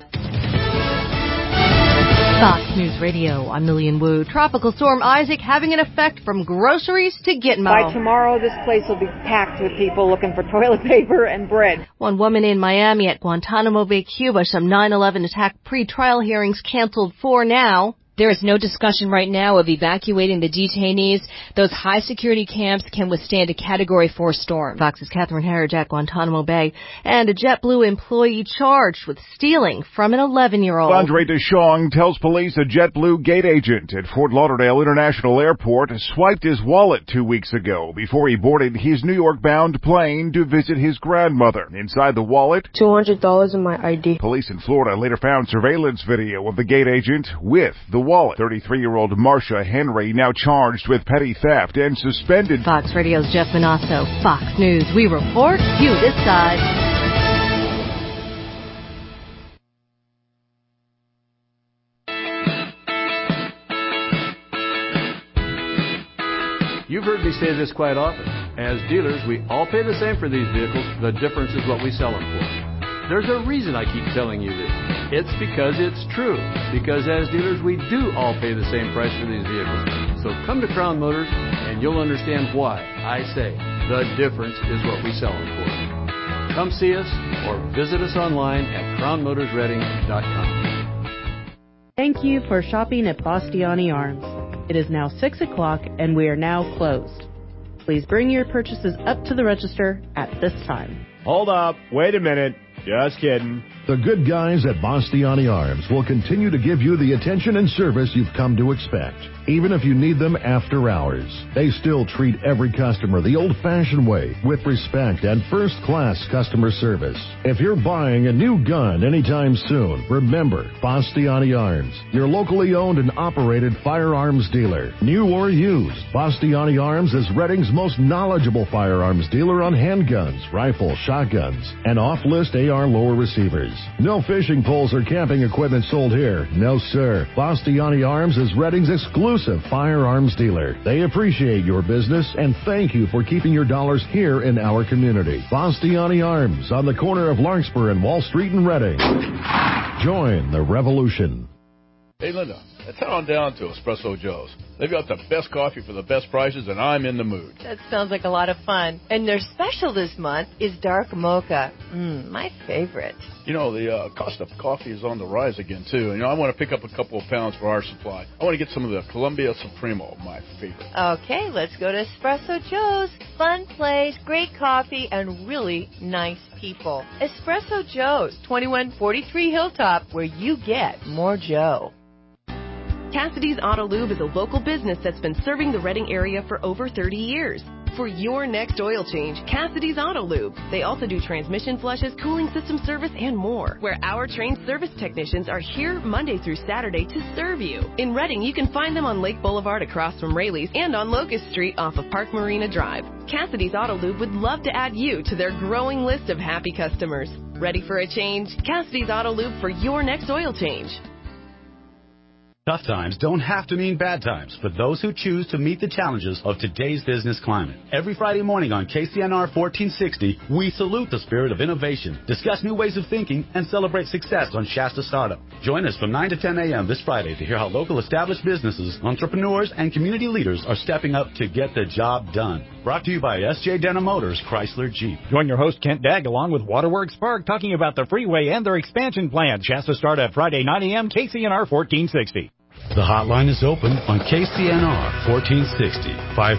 Fox News Radio, I'm Lillian Wu. Tropical Storm Isaac having an effect from groceries to Gitmo. By tomorrow, this place will be packed with people looking for toilet paper and bread. One woman in Miami at Guantanamo Bay, Cuba, some 9/11 attack pre-trial hearings canceled for now. There is no discussion right now of evacuating the detainees. Those high-security camps can withstand a Category 4 storm. Fox's Catherine Herridge at Guantanamo Bay. And a JetBlue employee charged with stealing from an 11-year-old. Andre DeShong tells police a JetBlue gate agent at Fort Lauderdale International Airport swiped his wallet 2 weeks ago before he boarded his New York-bound plane to visit his grandmother. Inside the wallet, $200 in my ID. Police in Florida later found surveillance video of the gate agent with the wallet. 33-year-old Marcia Henry now charged with petty theft and suspended. Fox Radio's Jeff Manasso. Fox News. We report, you decide. You've heard me say this quite often. As dealers, we all pay the same for these vehicles. The difference is what we sell them for. There's a reason I keep telling you this. It's because it's true. Because as dealers, we do all pay the same price for these vehicles. So come to Crown Motors and you'll understand why I say the difference is what we sell them for. Come see us or visit us online at crownmotorsreading.com. Thank you for shopping at Bastiani Arms. It is now 6 o'clock and we are now closed. Please bring your purchases up to the register at this time. Hold up. Wait a minute. Just kidding. The good guys at Bastiani Arms will continue to give you the attention and service you've come to expect, even if you need them after hours. They still treat every customer the old-fashioned way, with respect and first-class customer service. If you're buying a new gun anytime soon, remember Bastiani Arms, your locally owned and operated firearms dealer. New or used, Bastiani Arms is Redding's most knowledgeable firearms dealer on handguns, rifles, shotguns, and off-list AR lower receivers. No fishing poles or camping equipment sold here. No, sir. Bastiani Arms is Redding's exclusive firearms dealer. They appreciate your business and thank you for keeping your dollars here in our community. Bastiani Arms on the corner of Larkspur and Wall Street in Redding. Join the revolution. Hey, Linda, let's head on down to Espresso Joe's. They've got the best coffee for the best prices, and I'm in the mood. That sounds like a lot of fun. And their special this month is dark mocha. My favorite. The cost of coffee is on the rise again, too. I want to pick up a couple of pounds for our supply. I want to get some of the Columbia Supremo, my favorite. Okay, let's go to Espresso Joe's. Fun place, great coffee, and really nice people. Espresso Joe's, 2143 Hilltop, where you get more Joe. Cassidy's Auto Lube is a local business that's been serving the Redding area for over 30 years. for your next oil change. Cassidy's Auto Lube. They also do transmission flushes, cooling system service, and more, where our trained service technicians are here Monday through Saturday to serve you. In Redding, you can find them on Lake Boulevard across from Rayleigh's and on Locust Street off of Park Marina Drive. Cassidy's Auto Lube would love to add you to their growing list of happy customers. Ready for a change? Cassidy's Auto Lube for your next oil change. Tough times don't have to mean bad times for those who choose to meet the challenges of today's business climate. Every Friday morning on KCNR 1460, we salute the spirit of innovation, discuss new ways of thinking, and celebrate success on Shasta Startup. Join us from 9 to 10 a.m. this Friday to hear how local established businesses, entrepreneurs, and community leaders are stepping up to get the job done. Brought to you by S.J. Denham Motors, Chrysler Jeep. Join your host, Kent Dagg, along with Waterworks Park, talking about the freeway and their expansion plans. Shasta Startup, Friday, 9 a.m., KCNR 1460. The hotline is open on KCNR 1460,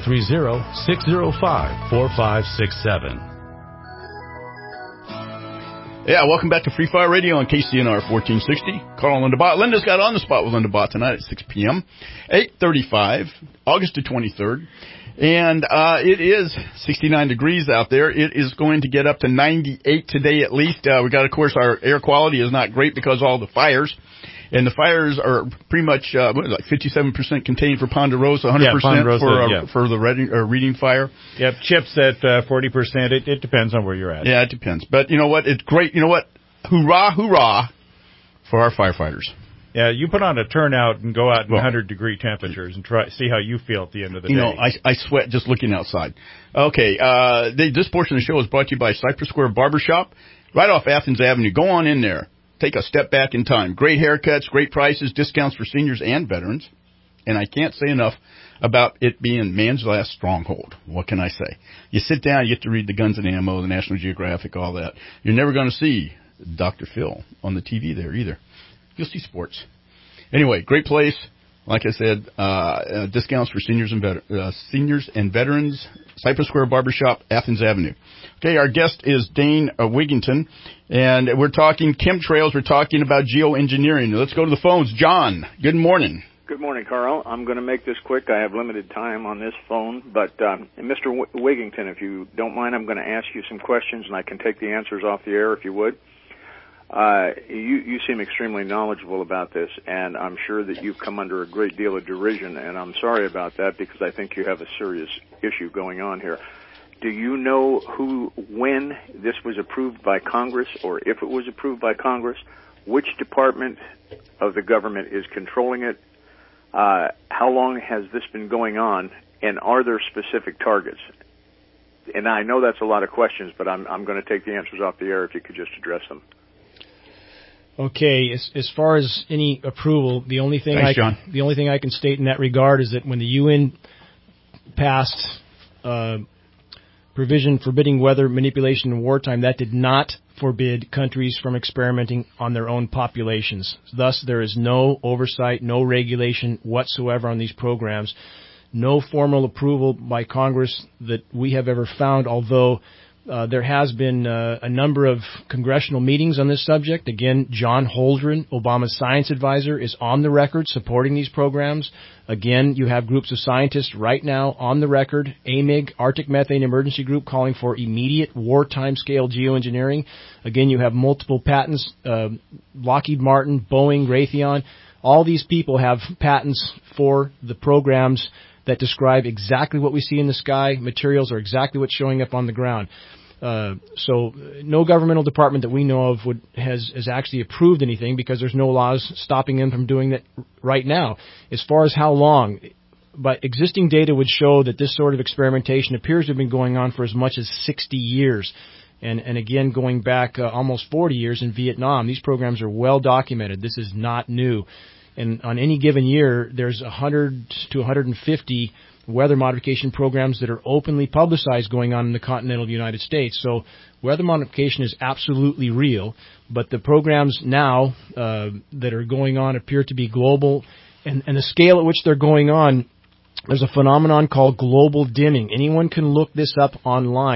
530-605-4567. Yeah, welcome back to Free Fire Radio on KCNR 1460. Carl and Linda Bott. Linda's got On the Spot with Linda Bott tonight at 6 p.m., 8:35, August the 23rd. And it is 69 degrees out there. It is going to get up to 98 today at least. We got, of course, our air quality is not great because of all the fires. And the fires are pretty much, 57% contained for Ponderosa, 100% for the Reading fire. Yep, chips at 40%. It depends on where you're at. Yeah, it depends. But you know what? It's great. You know what? Hoorah, hoorah for our firefighters. Yeah, you put on a turnout and go out in 100-degree temperatures and see how you feel at the end of the day. You know, I sweat just looking outside. Okay, this portion of the show is brought to you by Cypress Square Barbershop, right off Athens Avenue. Go on in there. Take a step back in time. Great haircuts, great prices, discounts for seniors and veterans. And I can't say enough about it being man's last stronghold. What can I say? You sit down, you get to read the Guns and Ammo, the National Geographic, all that. You're never going to see Dr. Phil on the TV there either. You'll see sports. Anyway, great place. Like I said, discounts for seniors and veterans. Cypress Square Barbershop, Athens Avenue. Okay, our guest is Dane Wigington, and we're talking chemtrails. We're talking about geoengineering. Let's go to the phones. John, good morning. Good morning, Carl. I'm going to make this quick. I have limited time on this phone, but Mr. Wigington, if you don't mind, I'm going to ask you some questions, and I can take the answers off the air if you would. You seem extremely knowledgeable about this, and I'm sure that you've come under a great deal of derision, and I'm sorry about that because I think you have a serious issue going on here. Do you know when this was approved by Congress, or if it was approved by Congress? Which department of the government is controlling it? How long has this been going on, and are there specific targets? And I know that's a lot of questions, but I'm going to take the answers off the air if you could just address them. Okay, as far as any approval, the only thing I can state in that regard is that when the UN passed provision forbidding weather manipulation in wartime, that did not forbid countries from experimenting on their own populations. Thus, there is no oversight, no regulation whatsoever on these programs, no formal approval by Congress that we have ever found, although there has been a number of congressional meetings on this subject. Again, John Holdren, Obama's science advisor, is on the record supporting these programs. Again, you have groups of scientists right now on the record, AMIG, Arctic Methane Emergency Group, calling for immediate wartime-scale geoengineering. Again, you have multiple patents, Lockheed Martin, Boeing, Raytheon. All these people have patents for the programs that describe exactly what we see in the sky. Materials are exactly what's showing up on the ground. So no governmental department that we know of has actually approved anything because there's no laws stopping them from doing that right now. As far as how long, but existing data would show that this sort of experimentation appears to have been going on for as much as 60 years. And again, going back almost 40 years in Vietnam, these programs are well documented. This is not new. And on any given year, there's 100 to 150 weather modification programs that are openly publicized going on in the continental United States. So weather modification is absolutely real, but the programs now that are going on appear to be global, and the scale at which they're going on, there's a phenomenon called global dimming. Anyone can look this up online.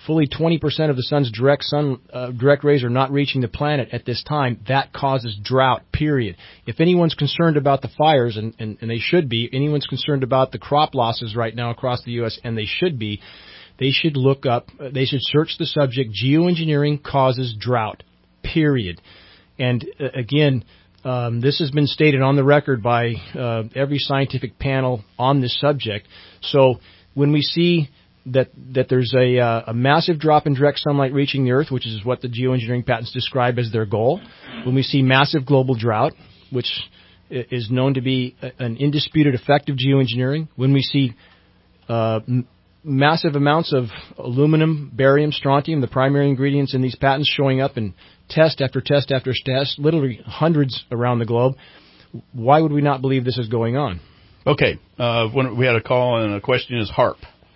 fully 20% of the sun's direct rays are not reaching the planet at this time. That causes drought, period. If anyone's concerned about the fires, and they should be, anyone's concerned about the crop losses right now across the U.S., and they should be, they should search the subject, geoengineering causes drought, period. And again, this has been stated on the record by every scientific panel on this subject. So when we see that there's a massive drop in direct sunlight reaching the Earth, which is what the geoengineering patents describe as their goal, when we see massive global drought, which is known to be an indisputed effect of geoengineering, when we see massive amounts of aluminum, barium, strontium, the primary ingredients in these patents showing up in test after test after test, literally hundreds around the globe, why would we not believe this is going on? Okay, when we had a call and a question is HAARP.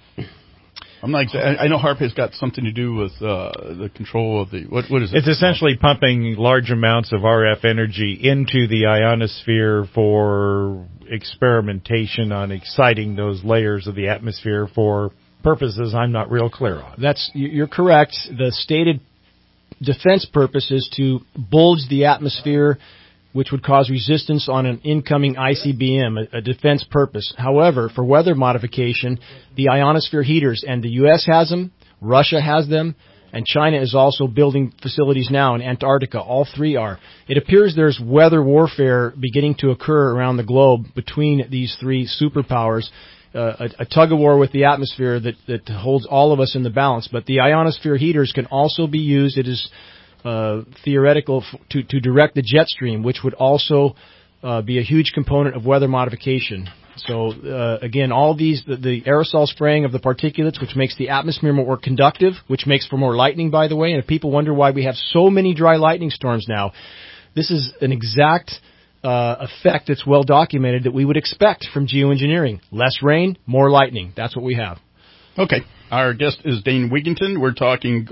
I know HAARP has got something to do with the control of the what is it? It's essentially pumping large amounts of RF energy into the ionosphere for experimentation on exciting those layers of the atmosphere for purposes I'm not real clear on. You're correct. The stated defense purpose is to bulge the atmosphere, which would cause resistance on an incoming ICBM, a defense purpose. However, for weather modification, the ionosphere heaters, and the U.S. has them, Russia has them, and China is also building facilities now in Antarctica. All three are. It appears there's weather warfare beginning to occur around the globe between these three superpowers, a tug-of-war with the atmosphere that holds all of us in the balance. But the ionosphere heaters can also be used. It is theoretical to direct the jet stream, which would also be a huge component of weather modification. So, again, all these, the aerosol spraying of the particulates, which makes the atmosphere more conductive, which makes for more lightning, by the way. And if people wonder why we have so many dry lightning storms now, this is an exact effect that's well documented that we would expect from geoengineering. Less rain, more lightning. That's what we have. Okay. Our guest is Dane Wigington. We're talking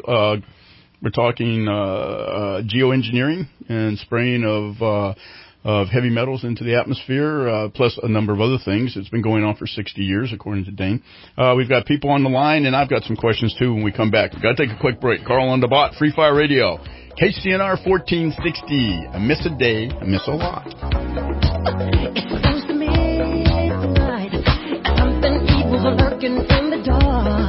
geoengineering and spraying of heavy metals into the atmosphere, plus a number of other things. It's been going on for 60 years, according to Dane. We've got people on the line, and I've got some questions, too, when we come back. We've got to take a quick break. Carl on the Bot, Free Fire Radio, KCNR 1460. A miss a day, a miss a lot. It's supposed to midnight. Something evil's lurking in the dark.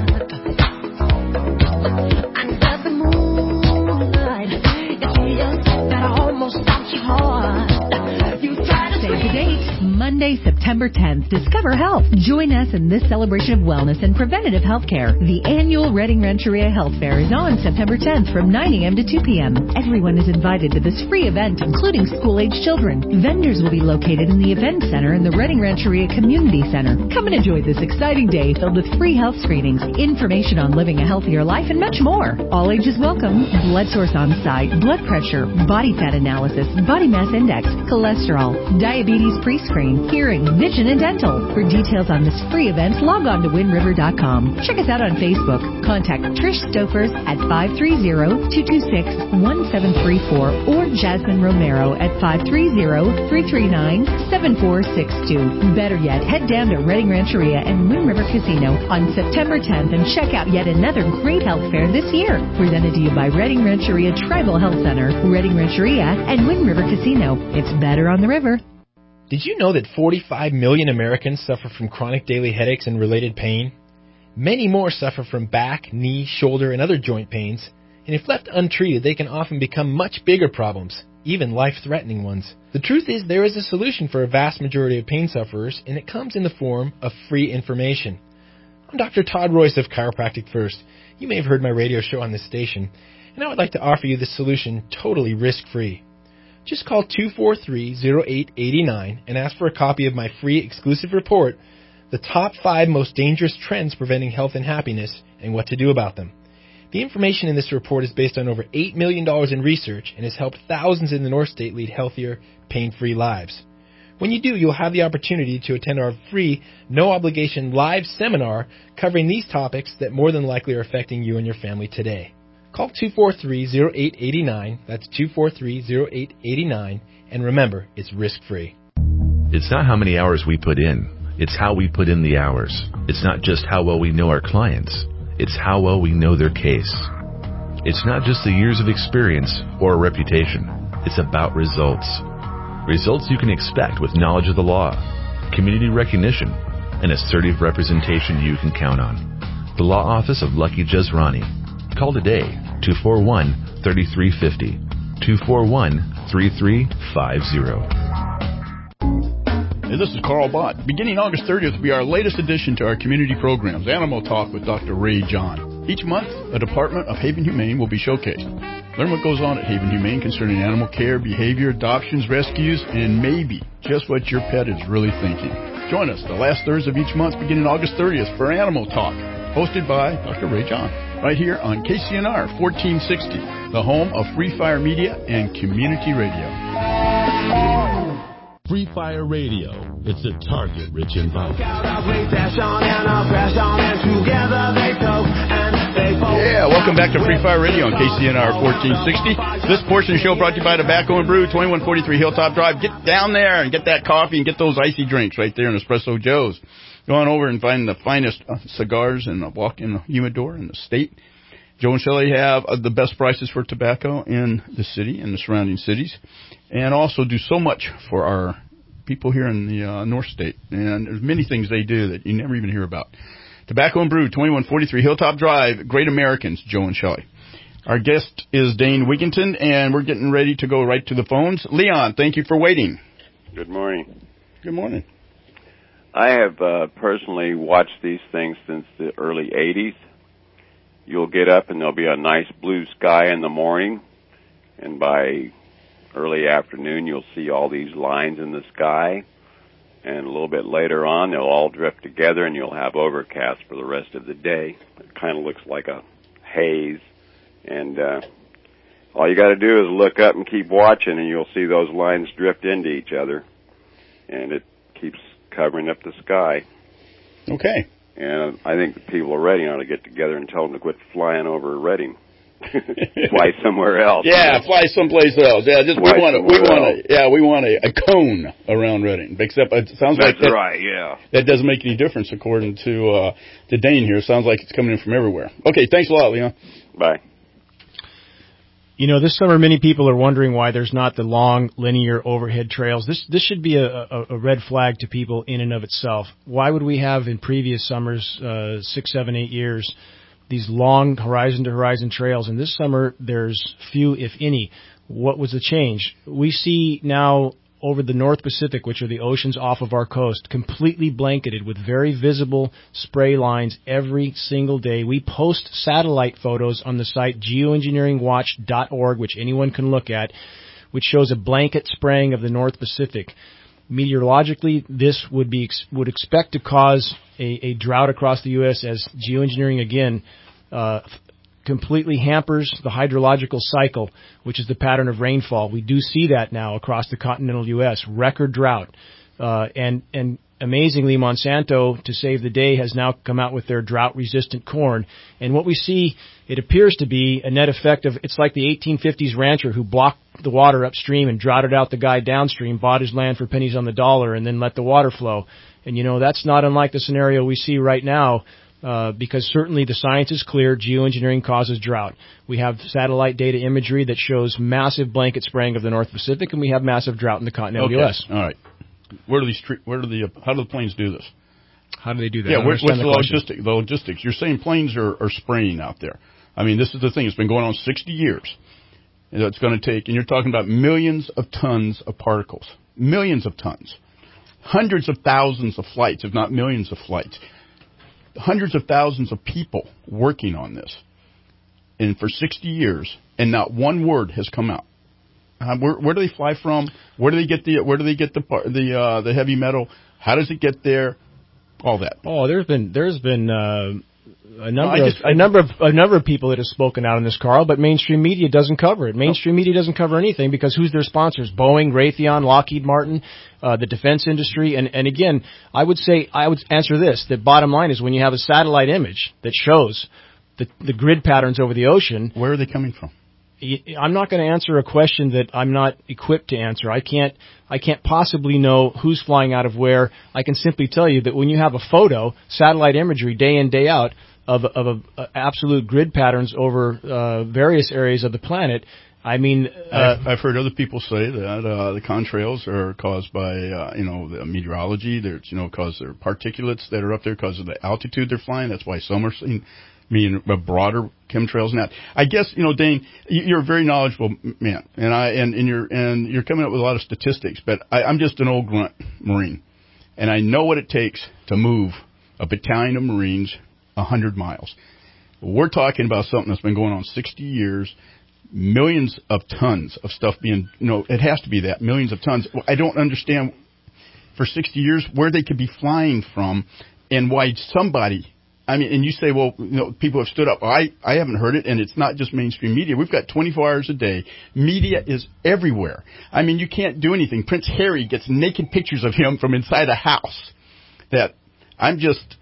Monday, September 10th, Discover Health. Join us in this celebration of wellness and preventative health care. The annual Redding Rancheria Health Fair is on September 10th from 9 a.m. to 2 p.m. Everyone is invited to this free event, including school-age children. Vendors will be located in the event center in the Redding Rancheria Community Center. Come and enjoy this exciting day filled with free health screenings, information on living a healthier life, and much more. All ages welcome. Blood source on site, blood pressure, body fat analysis, body mass index, cholesterol, diabetes pre-screen, hearing, vision, and dental. For details on this free event, log on to WindRiver.com. Check us out on Facebook. Contact Trish Stokers at 530-226-1734 or Jasmine Romero at 530-339-7462. Better yet, head down to Redding Rancheria and Wind River Casino on September 10th and check out yet another great health fair this year. Presented to you by Redding Rancheria Tribal Health Center, Redding Rancheria, and Wind River Casino. It's better on the river. Did you know that 45 million Americans suffer from chronic daily headaches and related pain? Many more suffer from back, knee, shoulder, and other joint pains, and if left untreated, they can often become much bigger problems, even life-threatening ones. The truth is there is a solution for a vast majority of pain sufferers, and it comes in the form of free information. I'm Dr. Todd Royce of Chiropractic First. You may have heard my radio show on this station, and I would like to offer you this solution totally risk-free. Just call 243-0889 and ask for a copy of my free exclusive report, The Top 5 Most Dangerous Trends Preventing Health and Happiness and What to Do About Them. The information in this report is based on over $8 million in research and has helped thousands in the North State lead healthier, pain-free lives. When you do, you'll have the opportunity to attend our free, no-obligation live seminar covering these topics that more than likely are affecting you and your family today. Call 243-0889, that's 243-0889, and remember, it's risk-free. It's not how many hours we put in, it's how we put in the hours. It's not just how well we know our clients, It's how well we know their case. It's not just the years of experience or a reputation. It's about results. Results you can expect with knowledge of the law, community recognition, and assertive representation you can count on. The Law Office of Lucky Jezrani. Call today, 241-3350. 241-3350. Hey, this is Carl Bott. Beginning August 30th will be our latest addition to our community programs, Animal Talk with Dr. Ray John. Each month, a department of Haven Humane will be showcased. Learn what goes on at Haven Humane concerning animal care, behavior, adoptions, rescues, and maybe just what your pet is really thinking. Join us the last Thursday of each month beginning August 30th for Animal Talk, hosted by Dr. Ray John, right here on KCNR 1460, the home of Free Fire Media and Community Radio. Free Fire Radio. It's a target-rich environment. Yeah, welcome back to Free Fire Radio on KCNR 1460. This portion of the show brought to you by Tobacco and Brew, 2143 Hilltop Drive. Get down there and get that coffee and get those icy drinks right there in Espresso Joe's. Go on over and find the finest cigars and a walk-in humidor in the state. Joe and Shelley have the best prices for tobacco in the city and the surrounding cities, and also do so much for our people here in the North State. And there's many things they do that you never even hear about. Tobacco and Brew, 2143 Hilltop Drive, Great Americans, Joe and Shelley. Our guest is Dane Wigington, and we're getting ready to go right to the phones. Leon, thank you for waiting. Good morning. Good morning. I have personally watched these things since the early 80s. You'll get up and there'll be a nice blue sky in the morning, and by early afternoon you'll see all these lines in the sky, and a little bit later on they'll all drift together and you'll have overcast for the rest of the day. It kind of looks like a haze, and all you got to do is look up and keep watching, and you'll see those lines drift into each other, and it keeps covering up the sky. Okay. And I think the people of Reading ought to get together and tell them to quit flying over Reading. Fly somewhere else. Yeah, fly someplace else. Yeah, just we want a cone around Reading. Except it sounds like that's right. Yeah, that doesn't make any difference according to Dane here. It sounds like it's coming in from everywhere. Okay, thanks a lot, Leon. Bye. You know, this summer many people are wondering why there's not the long, linear overhead trails. This should be a red flag to people in and of itself. Why would we have in previous summers, 6, 7, 8 years, these long horizon-to-horizon trails? And this summer, there's few, if any. What was the change? We see now over the North Pacific, which are the oceans off of our coast, completely blanketed with very visible spray lines every single day. We post satellite photos on the site geoengineeringwatch.org, which anyone can look at, which shows a blanket spraying of the North Pacific. Meteorologically, this would expect to cause a drought across the U.S. as geoengineering, again, completely hampers the hydrological cycle, which is the pattern of rainfall. We do see that now across the continental U.S., record drought. And amazingly, Monsanto, to save the day, has now come out with their drought-resistant corn. And what we see, it appears to be a net effect of, it's like the 1850s rancher who blocked the water upstream and droughted out the guy downstream, bought his land for pennies on the dollar, and then let the water flow. And, you know, that's not unlike the scenario we see right now. Because certainly the science is clear, geoengineering causes drought. We have satellite data imagery that shows massive blanket spraying of the North Pacific, and we have massive drought in the continental U.S. All right. How do the planes do this? How do they do that? Yeah, what's the logistics? You're saying planes are spraying out there. I mean, this is the thing. It's been going on 60 years. And it's going to take, and you're talking about millions of tons of particles. Millions of tons. Hundreds of thousands of flights, if not millions of flights. Hundreds of thousands of people working on this, and for 60 years, and not one word has come out. Where do they fly from? Where do they get the heavy metal? How does it get there? All that. Oh, there's been a number of people that have spoken out on this, Carl, but mainstream media doesn't cover it. Mainstream media doesn't cover anything because who's their sponsors? Boeing, Raytheon, Lockheed Martin, the defense industry. And again, I would answer this. The bottom line is when you have a satellite image that shows the grid patterns over the ocean. Where are they coming from? I'm not going to answer a question that I'm not equipped to answer. I can't possibly know who's flying out of where. I can simply tell you that when you have a photo, satellite imagery, day in, day out, of absolute grid patterns over various areas of the planet. I mean, I've heard other people say that the contrails are caused by the meteorology. They're because they're particulates that are up there because of the altitude they're flying. That's why some are seen being broader chemtrails. Now, I guess Dane, you're a very knowledgeable man, and you're coming up with a lot of statistics. But I'm just an old grunt Marine, and I know what it takes to move a battalion of Marines 100 miles. We're talking about something that's been going on 60 years. Millions of tons of stuff being, it has to be that, millions of tons. I don't understand for 60 years where they could be flying from and why somebody, and you say, well, people have stood up. I haven't heard it, and it's not just mainstream media. We've got 24 hours a day. Media is everywhere. You can't do anything. Prince Harry gets naked pictures of him from inside a house. That I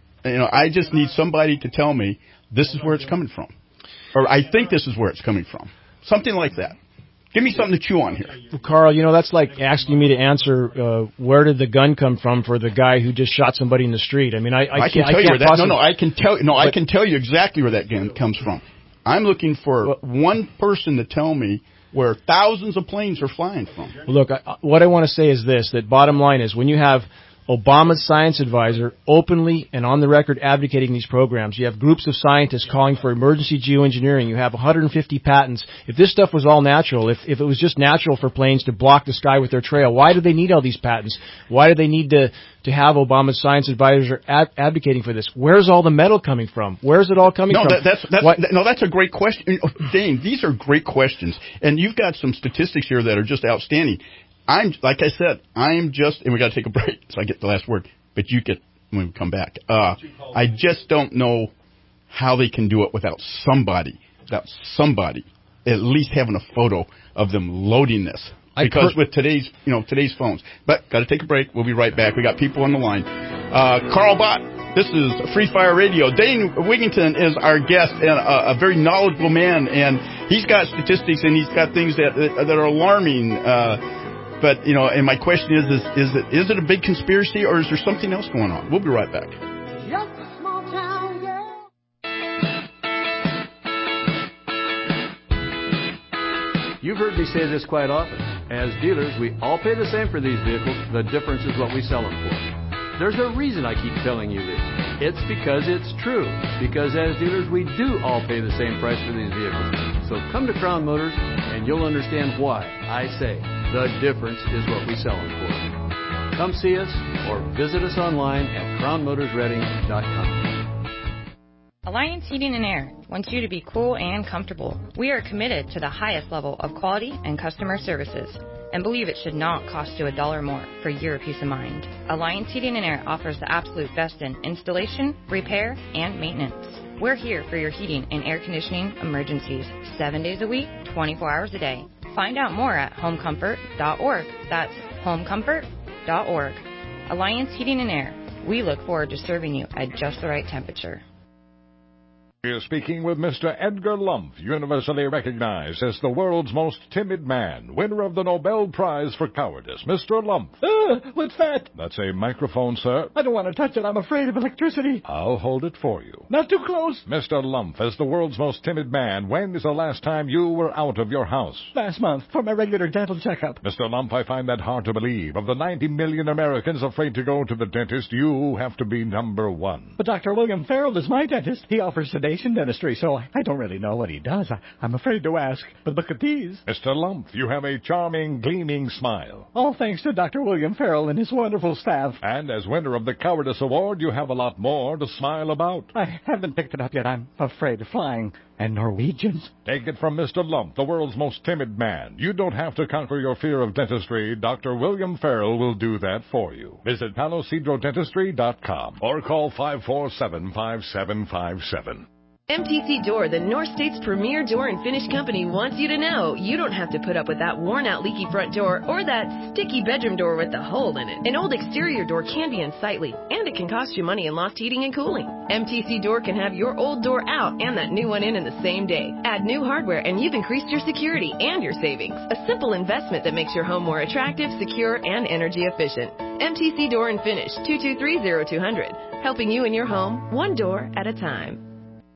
just need somebody to tell me this is where it's coming from. Or I think this is where it's coming from. Something like that. Give me something to chew on here. Well, Carl, that's like asking me to answer where did the gun come from for the guy who just shot somebody in the street. I can tell you where that. I can tell you exactly where that gun comes from. I'm looking for one person to tell me where thousands of planes are flying from. Look, what I want to say is this: that bottom line is when you have Obama's science advisor openly and on the record advocating these programs. You have groups of scientists calling for emergency geoengineering. You have 150 patents. If this stuff was all natural, if it was just natural for planes to block the sky with their trail, why do they need all these patents? Why do they need to have Obama's science advisor advocating for this? Where's all the metal coming from? Where's it all coming from? That's a great question. Dane, these are great questions. And you've got some statistics here that are just outstanding. Like I said, and we got to take a break, so I get the last word, but you get when we come back. I just don't know how they can do it without somebody at least having a photo of them loading this. Because with today's phones. But got to take a break. We'll be right back. We got people on the line. Carl Bott, this is Free Fire Radio. Dane Wigington is our guest and a very knowledgeable man, and he's got statistics and he's got things that are alarming. But, and my question is it a big conspiracy or is there something else going on? We'll be right back. Just a small town girl. You've heard me say this quite often. As dealers, we all pay the same for these vehicles. The difference is what we sell them for. There's a reason I keep telling you this. It's because it's true. Because as dealers, we do all pay the same price for these vehicles. So come to Crown Motors and you'll understand why I say the difference is what we sell them for. Come see us or visit us online at crownmotorsreading.com. Alliance Heating and Air wants you to be cool and comfortable. We are committed to the highest level of quality and customer services and believe it should not cost you $1 more for your peace of mind. Alliance Heating and Air offers the absolute best in installation, repair, and maintenance. We're here for your heating and air conditioning emergencies 7 days a week, 24 hours a day. Find out more at homecomfort.org. That's homecomfort.org. Alliance Heating and Air. We look forward to serving you at just the right temperature. We're speaking with Mr. Edgar Lumpf, universally recognized as the world's most timid man, winner of the Nobel Prize for Cowardice. Mr. Lumpf. What's that? That's a microphone, sir. I don't want to touch it. I'm afraid of electricity. I'll hold it for you. Not too close. Mr. Lumpf, as the world's most timid man, when is the last time you were out of your house? Last month, for my regular dental checkup. Mr. Lumpf, I find that hard to believe. Of the 90 million Americans afraid to go to the dentist, you have to be number one. But Dr. William Farrell is my dentist. He offers sedation dentistry, so I don't really know what he does. I'm afraid to ask. But look at these. Mr. Lumpf, you have a charming, gleaming smile. All thanks to Dr. William Farrell and his wonderful staff. And as winner of the Cowardice Award, you have a lot more to smile about. I haven't picked it up yet. I'm afraid of flying. And Norwegians. Take it from Mr. Lumpf, the world's most timid man. You don't have to conquer your fear of dentistry. Dr. William Farrell will do that for you. Visit PaloCedroDentistry.com or call 547-5757. MTC Door, the North State's premier door and finish company, wants you to know you don't have to put up with that worn-out leaky front door or that sticky bedroom door with the hole in it. An old exterior door can be unsightly, and it can cost you money in lost heating and cooling. MTC Door can have your old door out and that new one in the same day. Add new hardware and you've increased your security and your savings. A simple investment that makes your home more attractive, secure, and energy efficient. MTC Door and Finish, 223-0200, helping you in your home one door at a time.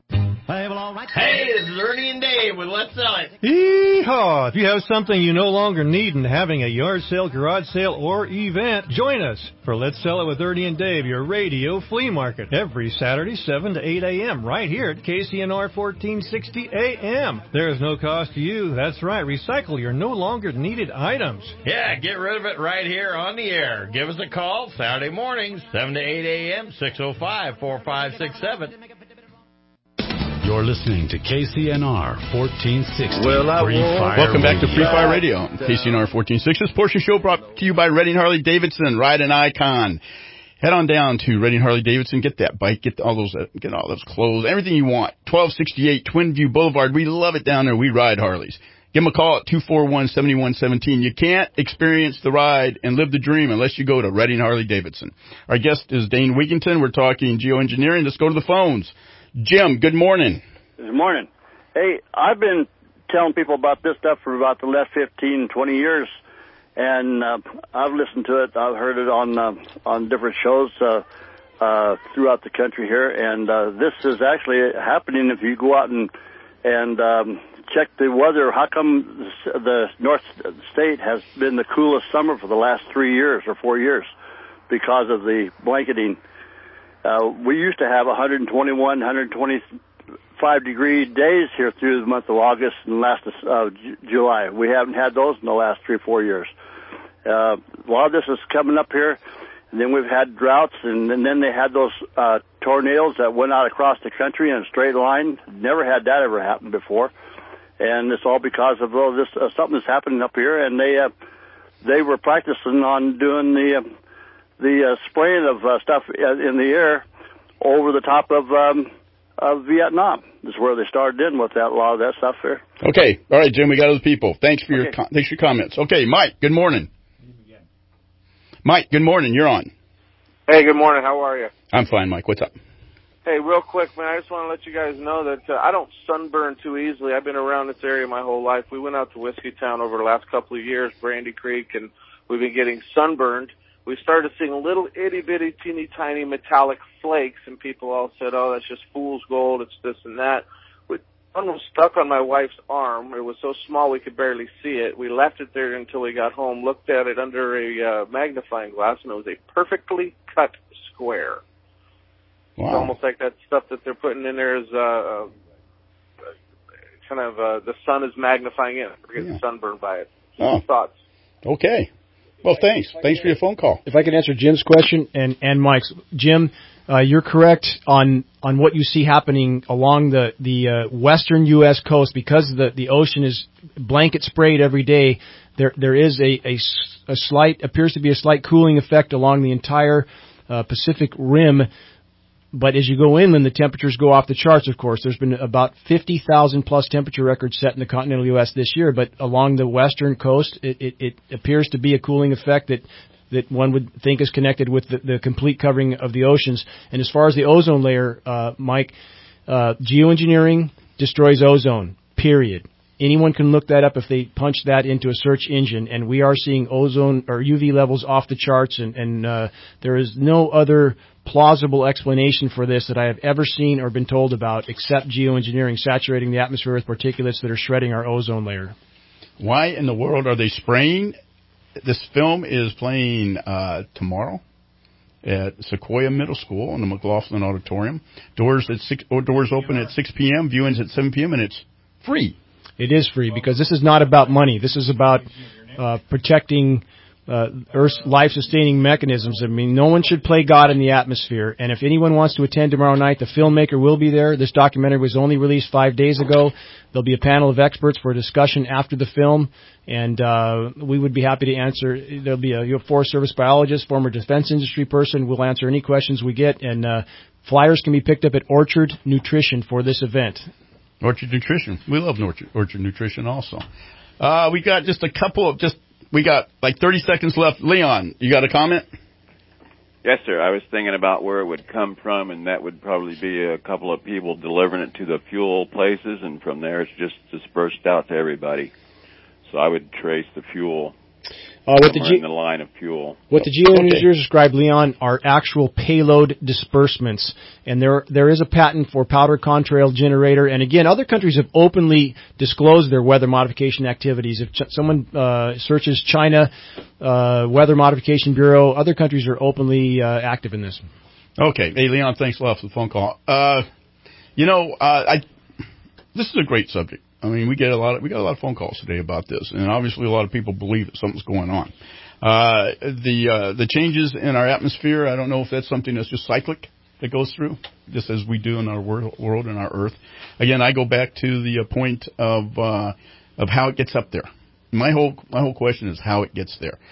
Hey, this is Ernie and Dave with Let's Sell It. Yeehaw! If you have something you no longer need and having a yard sale, garage sale, or event, join us for Let's Sell It with Ernie and Dave, your radio flea market, every Saturday, 7 to 8 a.m., right here at KCNR 1460 a.m. There is no cost to you. That's right. Recycle your no longer needed items. Yeah, get rid of it right here on the air. Give us a call Saturday mornings, 7 to 8 a.m., 605-4567. You're listening to KCNR 1460. Welcome back to Free Fire Radio on KCNR 1460. This portion show brought to you by Redding Harley Davidson. Ride an icon. Head on down to Redding Harley Davidson. Get that bike. Get all those clothes. Everything you want. 1268 Twin View Boulevard. We love it down there. We ride Harleys. Give them a call at 241-7117. You can't experience the ride and live the dream unless you go to Redding Harley Davidson. Our guest is Dane Wigington. We're talking geoengineering. Let's go to the phones. Jim, good morning. Good morning. Hey, I've been telling people about this stuff for about the last 15, 20 years, and I've listened to it. I've heard it on different shows throughout the country here, and this is actually happening if you go out and check the weather. How come the North State has been the coolest summer for the last 3 years or 4 years? Because of the blanketing. We used to have 121, 125-degree days here through the month of August and last July. We haven't had those in the last 3 or 4 years. A lot of this is coming up here, and then we've had droughts, and then they had those tornadoes that went out across the country in a straight line. Never had that ever happen before, and it's all because of this something that's happening up here. And they were practicing on doing the spraying of stuff in the air over the top of Vietnam. This is where they started in with a lot of that stuff there. Okay. All right, Jim, we got other people. Thanks for your comments. Okay, Mike, good morning. Mike, good morning. You're on. Hey, good morning. How are you? I'm fine, Mike. What's up? Hey, real quick, man, I just want to let you guys know that I don't sunburn too easily. I've been around this area my whole life. We went out to Whiskey Town over the last couple of years, Brandy Creek, and we've been getting sunburned. We started seeing little itty-bitty, teeny-tiny metallic flakes, and people all said, oh, that's just fool's gold, it's this and that. One was stuck on my wife's arm. It was so small we could barely see it. We left it there until we got home, looked at it under a magnifying glass, and it was a perfectly cut square. Wow. It's almost like that stuff that they're putting in there is the sun is magnifying it. We're getting sunburned by it. Thoughts? Okay. Well, thanks. Thanks for your phone call. If I can answer Jim's question and Mike's. Jim, you're correct on what you see happening along the western U.S. coast because the ocean is blanket sprayed every day. There is a slight appears to be a slight cooling effect along the entire Pacific Rim. But as you go inland, the temperatures go off the charts, of course. There's been about 50,000 plus temperature records set in the continental U.S. this year, but along the western coast, it appears to be a cooling effect that one would think is connected with the complete covering of the oceans. And as far as the ozone layer, Mike, geoengineering destroys ozone, period. Anyone can look that up if they punch that into a search engine, and we are seeing ozone or UV levels off the charts, and there is no other plausible explanation for this that I have ever seen or been told about except geoengineering saturating the atmosphere with particulates that are shredding our ozone layer. Why in the world are they spraying? This film is playing tomorrow at Sequoia Middle School in the McLaughlin Auditorium. Doors open at 6 p.m., viewings at 7 p.m., and it's free. It is free because this is not about money. This is about protecting Earth's life-sustaining mechanisms. I mean, no one should play God in the atmosphere. And if anyone wants to attend tomorrow night, the filmmaker will be there. This documentary was only released 5 days ago. There'll be a panel of experts for a discussion after the film, and we would be happy to answer. There'll be a Forest Service biologist, former defense industry person. We'll answer any questions we get, and flyers can be picked up at Orchard Nutrition for this event. Orchard Nutrition. We love Orchard Nutrition also. We got just a couple of we got like 30 seconds left. Leon, you got a comment? Yes, sir. I was thinking about where it would come from, and that would probably be a couple of people delivering it to the fuel places, and from there it's just dispersed out to everybody. So I would trace the fuel somewhere in the line of fuel. What the geoengineers described, Leon, are actual payload disbursements. And there is a patent for powder contrail generator. And again, other countries have openly disclosed their weather modification activities. If someone searches China Weather Modification Bureau, other countries are openly active in this. Okay. Hey, Leon, thanks a lot for the phone call. This is a great subject. I mean, we got a lot of phone calls today about this, and obviously a lot of people believe that something's going on. The changes in our atmosphere, I don't know if that's something that's just cyclic that goes through, just as we do in our world and our Earth. Again, I go back to the point of how it gets up there. My whole question is how it gets there.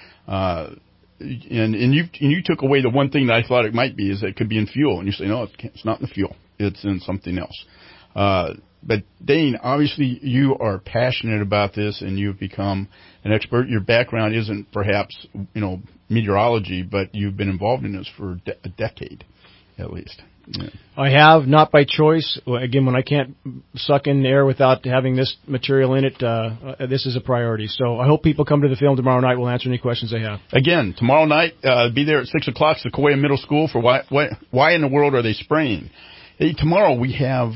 And you took away the one thing that I thought it might be, is that it could be in fuel, and you say no, it's not in the fuel, it's in something else. But Dane, obviously you are passionate about this, and you've become an expert. Your background isn't perhaps meteorology, but you've been involved in this for a decade, at least. Yeah. I have, not by choice. Again, when I can't suck in air without having this material in it, this is a priority. So I hope people come to the film tomorrow night. We'll answer any questions they have. Again, tomorrow night, be there at 6 o'clock, Sequoia Middle School, for why in the world are they spraying? Hey, tomorrow we have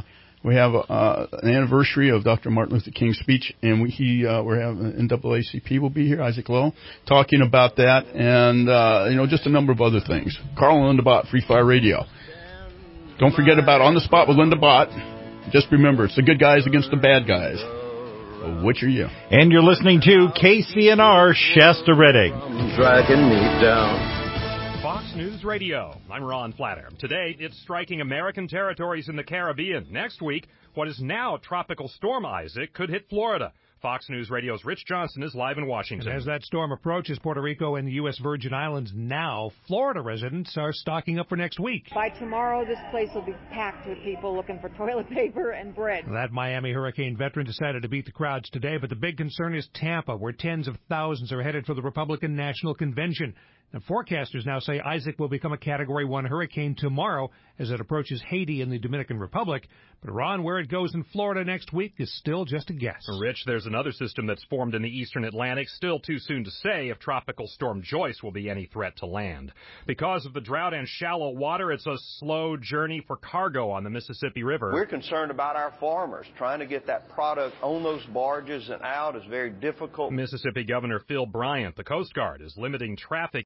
an anniversary of Dr. Martin Luther King's speech, and we're having NAACP will be here, Isaac Lowe, talking about that, and just a number of other things. Carl and Linda Bott, Free Fire Radio. Don't forget about On the Spot with Linda Bott. Just remember, it's the good guys against the bad guys. Which are you? And you're listening to KCNR Shasta Redding. Dragging me down. Fox News Radio. I'm Ron Flatter. Today, it's striking American territories in the Caribbean. Next week, what is now Tropical Storm Isaac could hit Florida. Fox News Radio's Rich Johnson is live in Washington. And as that storm approaches Puerto Rico and the U.S. Virgin Islands now, Florida residents are stocking up for next week. By tomorrow, this place will be packed with people looking for toilet paper and bread. That Miami hurricane veteran decided to beat the crowds today, but the big concern is Tampa, where tens of thousands are headed for the Republican National Convention. And forecasters now say Isaac will become a Category 1 hurricane tomorrow as it approaches Haiti and the Dominican Republic. But, Ron, where it goes in Florida next week is still just a guess. Rich, there's another system that's formed in the eastern Atlantic. Still too soon to say if Tropical Storm Joyce will be any threat to land. Because of the drought and shallow water, it's a slow journey for cargo on the Mississippi River. We're concerned about our farmers. Trying to get that product on those barges and out is very difficult. Mississippi Governor Phil Bryant, the Coast Guard, is limiting traffic